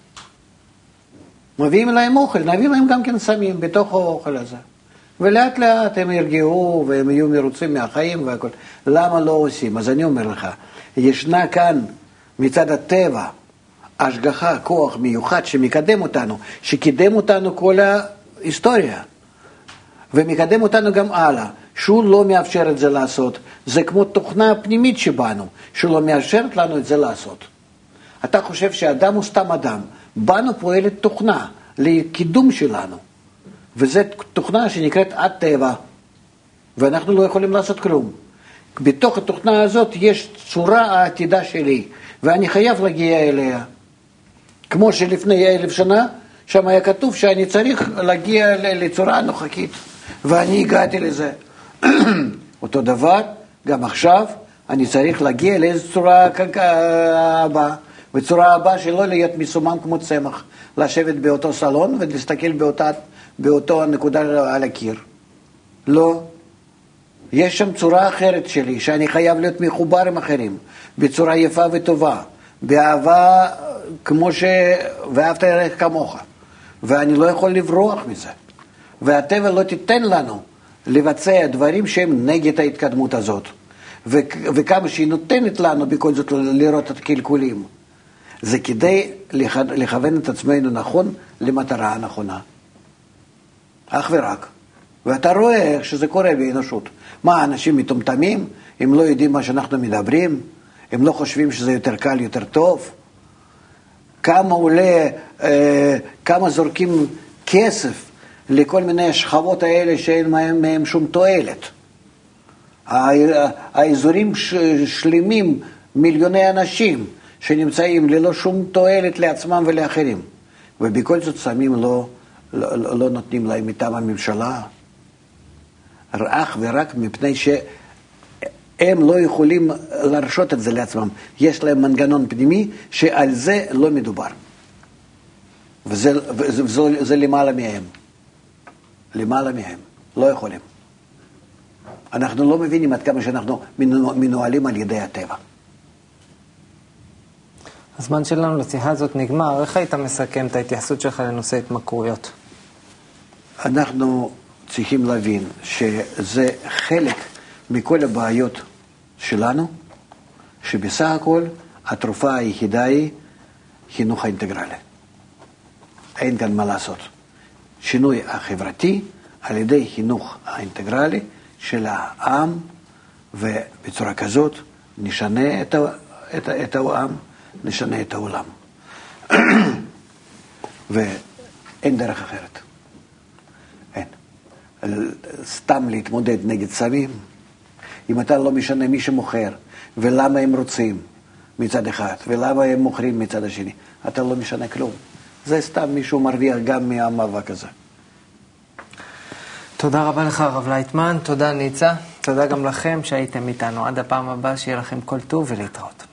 מביאים להם אוכל, נביא להם גם כן סמים בתוך האוכל הזה. ולאט לאט הם ירגעו והם יהיו מרוצים מהחיים והכל. למה לא עושים? אז אני אומר לך, ישנה כאן מצד הטבע השגחה, כוח מיוחד שמקדם אותנו, שקידם אותנו כל ההיסטוריה. ומקדם אותנו גם הלאה, שהוא לא מאפשר את זה לעשות. זה כמו תוכנה פנימית שבנו, שלא מאפשרת לנו את זה לעשות. אתה חושב שאדם הוא סתם אדם. בנו פועלת תוכנה לקידום שלנו. וזו תוכנה שנקראת הטבע. ואנחנו לא יכולים לעשות כלום. בתוך התוכנה הזאת יש צורה העתידה שלי. ואני חייב להגיע אליה. כמו שלפני אלף שנה, שם היה כתוב שאני צריך להגיע לצורה הנוכחית. ואני הגעתי לזה. אותו דבר, גם עכשיו, אני צריך להגיע לאיזו צורה הבאה. בצורה הבאה שלא להיות מסומם כמו צמח. לשבת באותו סלון ולהסתכל באותה, באותו נקודה על הקיר. לא. יש שם צורה אחרת שלי, שאני חייב להיות מחובר עם אחרים. בצורה יפה וטובה. באהבה כמו ש... ואהבת לרעך כמוך. ואני לא יכול לברוח מזה. והטבע לא תיתן לנו לבצע דברים שהם נגד ההתקדמות הזאת. ו... וכמה שהיא נותנת לנו בכל זאת לראות את הקלקולים. זה כדי לכוון את עצמנו נכון למטרה הנכונה. אך ורק. ואתה רואה איך שזה קורה באנושות. מה, אנשים מטומטמים? הם לא יודעים מה שאנחנו מדברים? הם לא חושבים שזה יותר קל, יותר טוב? כמה עולה, אה, כמה זורקים כסף לכל מיני שכבות האלה שאין מהם, מהם שום תועלת. האזורים שלמים, מיליוני אנשים, שנמצאים ללא שום תועלת לעצמם ולאחרים. ובכל זאת סמים לא, לא, לא נותנים להם מטעם הממשלה. אך ורק מפני שהם לא יכולים להרשות את זה לעצמם. יש להם מנגנון פנימי שעל זה לא מדובר. וזה, וזה, וזה, זה למעלה מהם. למעלה מהם. לא יכולים. אנחנו לא מבינים עד כמה שאנחנו מנוהלים על ידי הטבע. הזמן שלנו לשיחה הזאת נגמר. איך היית מסכם את ההתייחסות שלך לנושא התמכרויות? אנחנו צריכים להבין שזה חלק מכל הבעיות שלנו, שבסך הכל התרופה היחידה היא חינוך האינטגרלי. אין כאן מה לעשות. שינוי החברתי על ידי חינוך האינטגרלי של העם, ובצורה כזאת נשנה את, את, את העם, נשנה את העולם. ואין דרך אחרת. אין. סתם להתמודד נגד סמים, אם אתה לא משנה מי שמוכר, ולמה הם רוצים מצד אחד, ולמה הם מוכרים מצד השני, אתה לא משנה כלום. זה סתם מישהו מרוויח גם מהמאבק הזה. תודה רבה לך, הרב לייטמן, תודה ניצה, תודה גם לכם שהייתם איתנו. עד הפעם הבאה, שיהיה לכם כל טוב ולהתראות.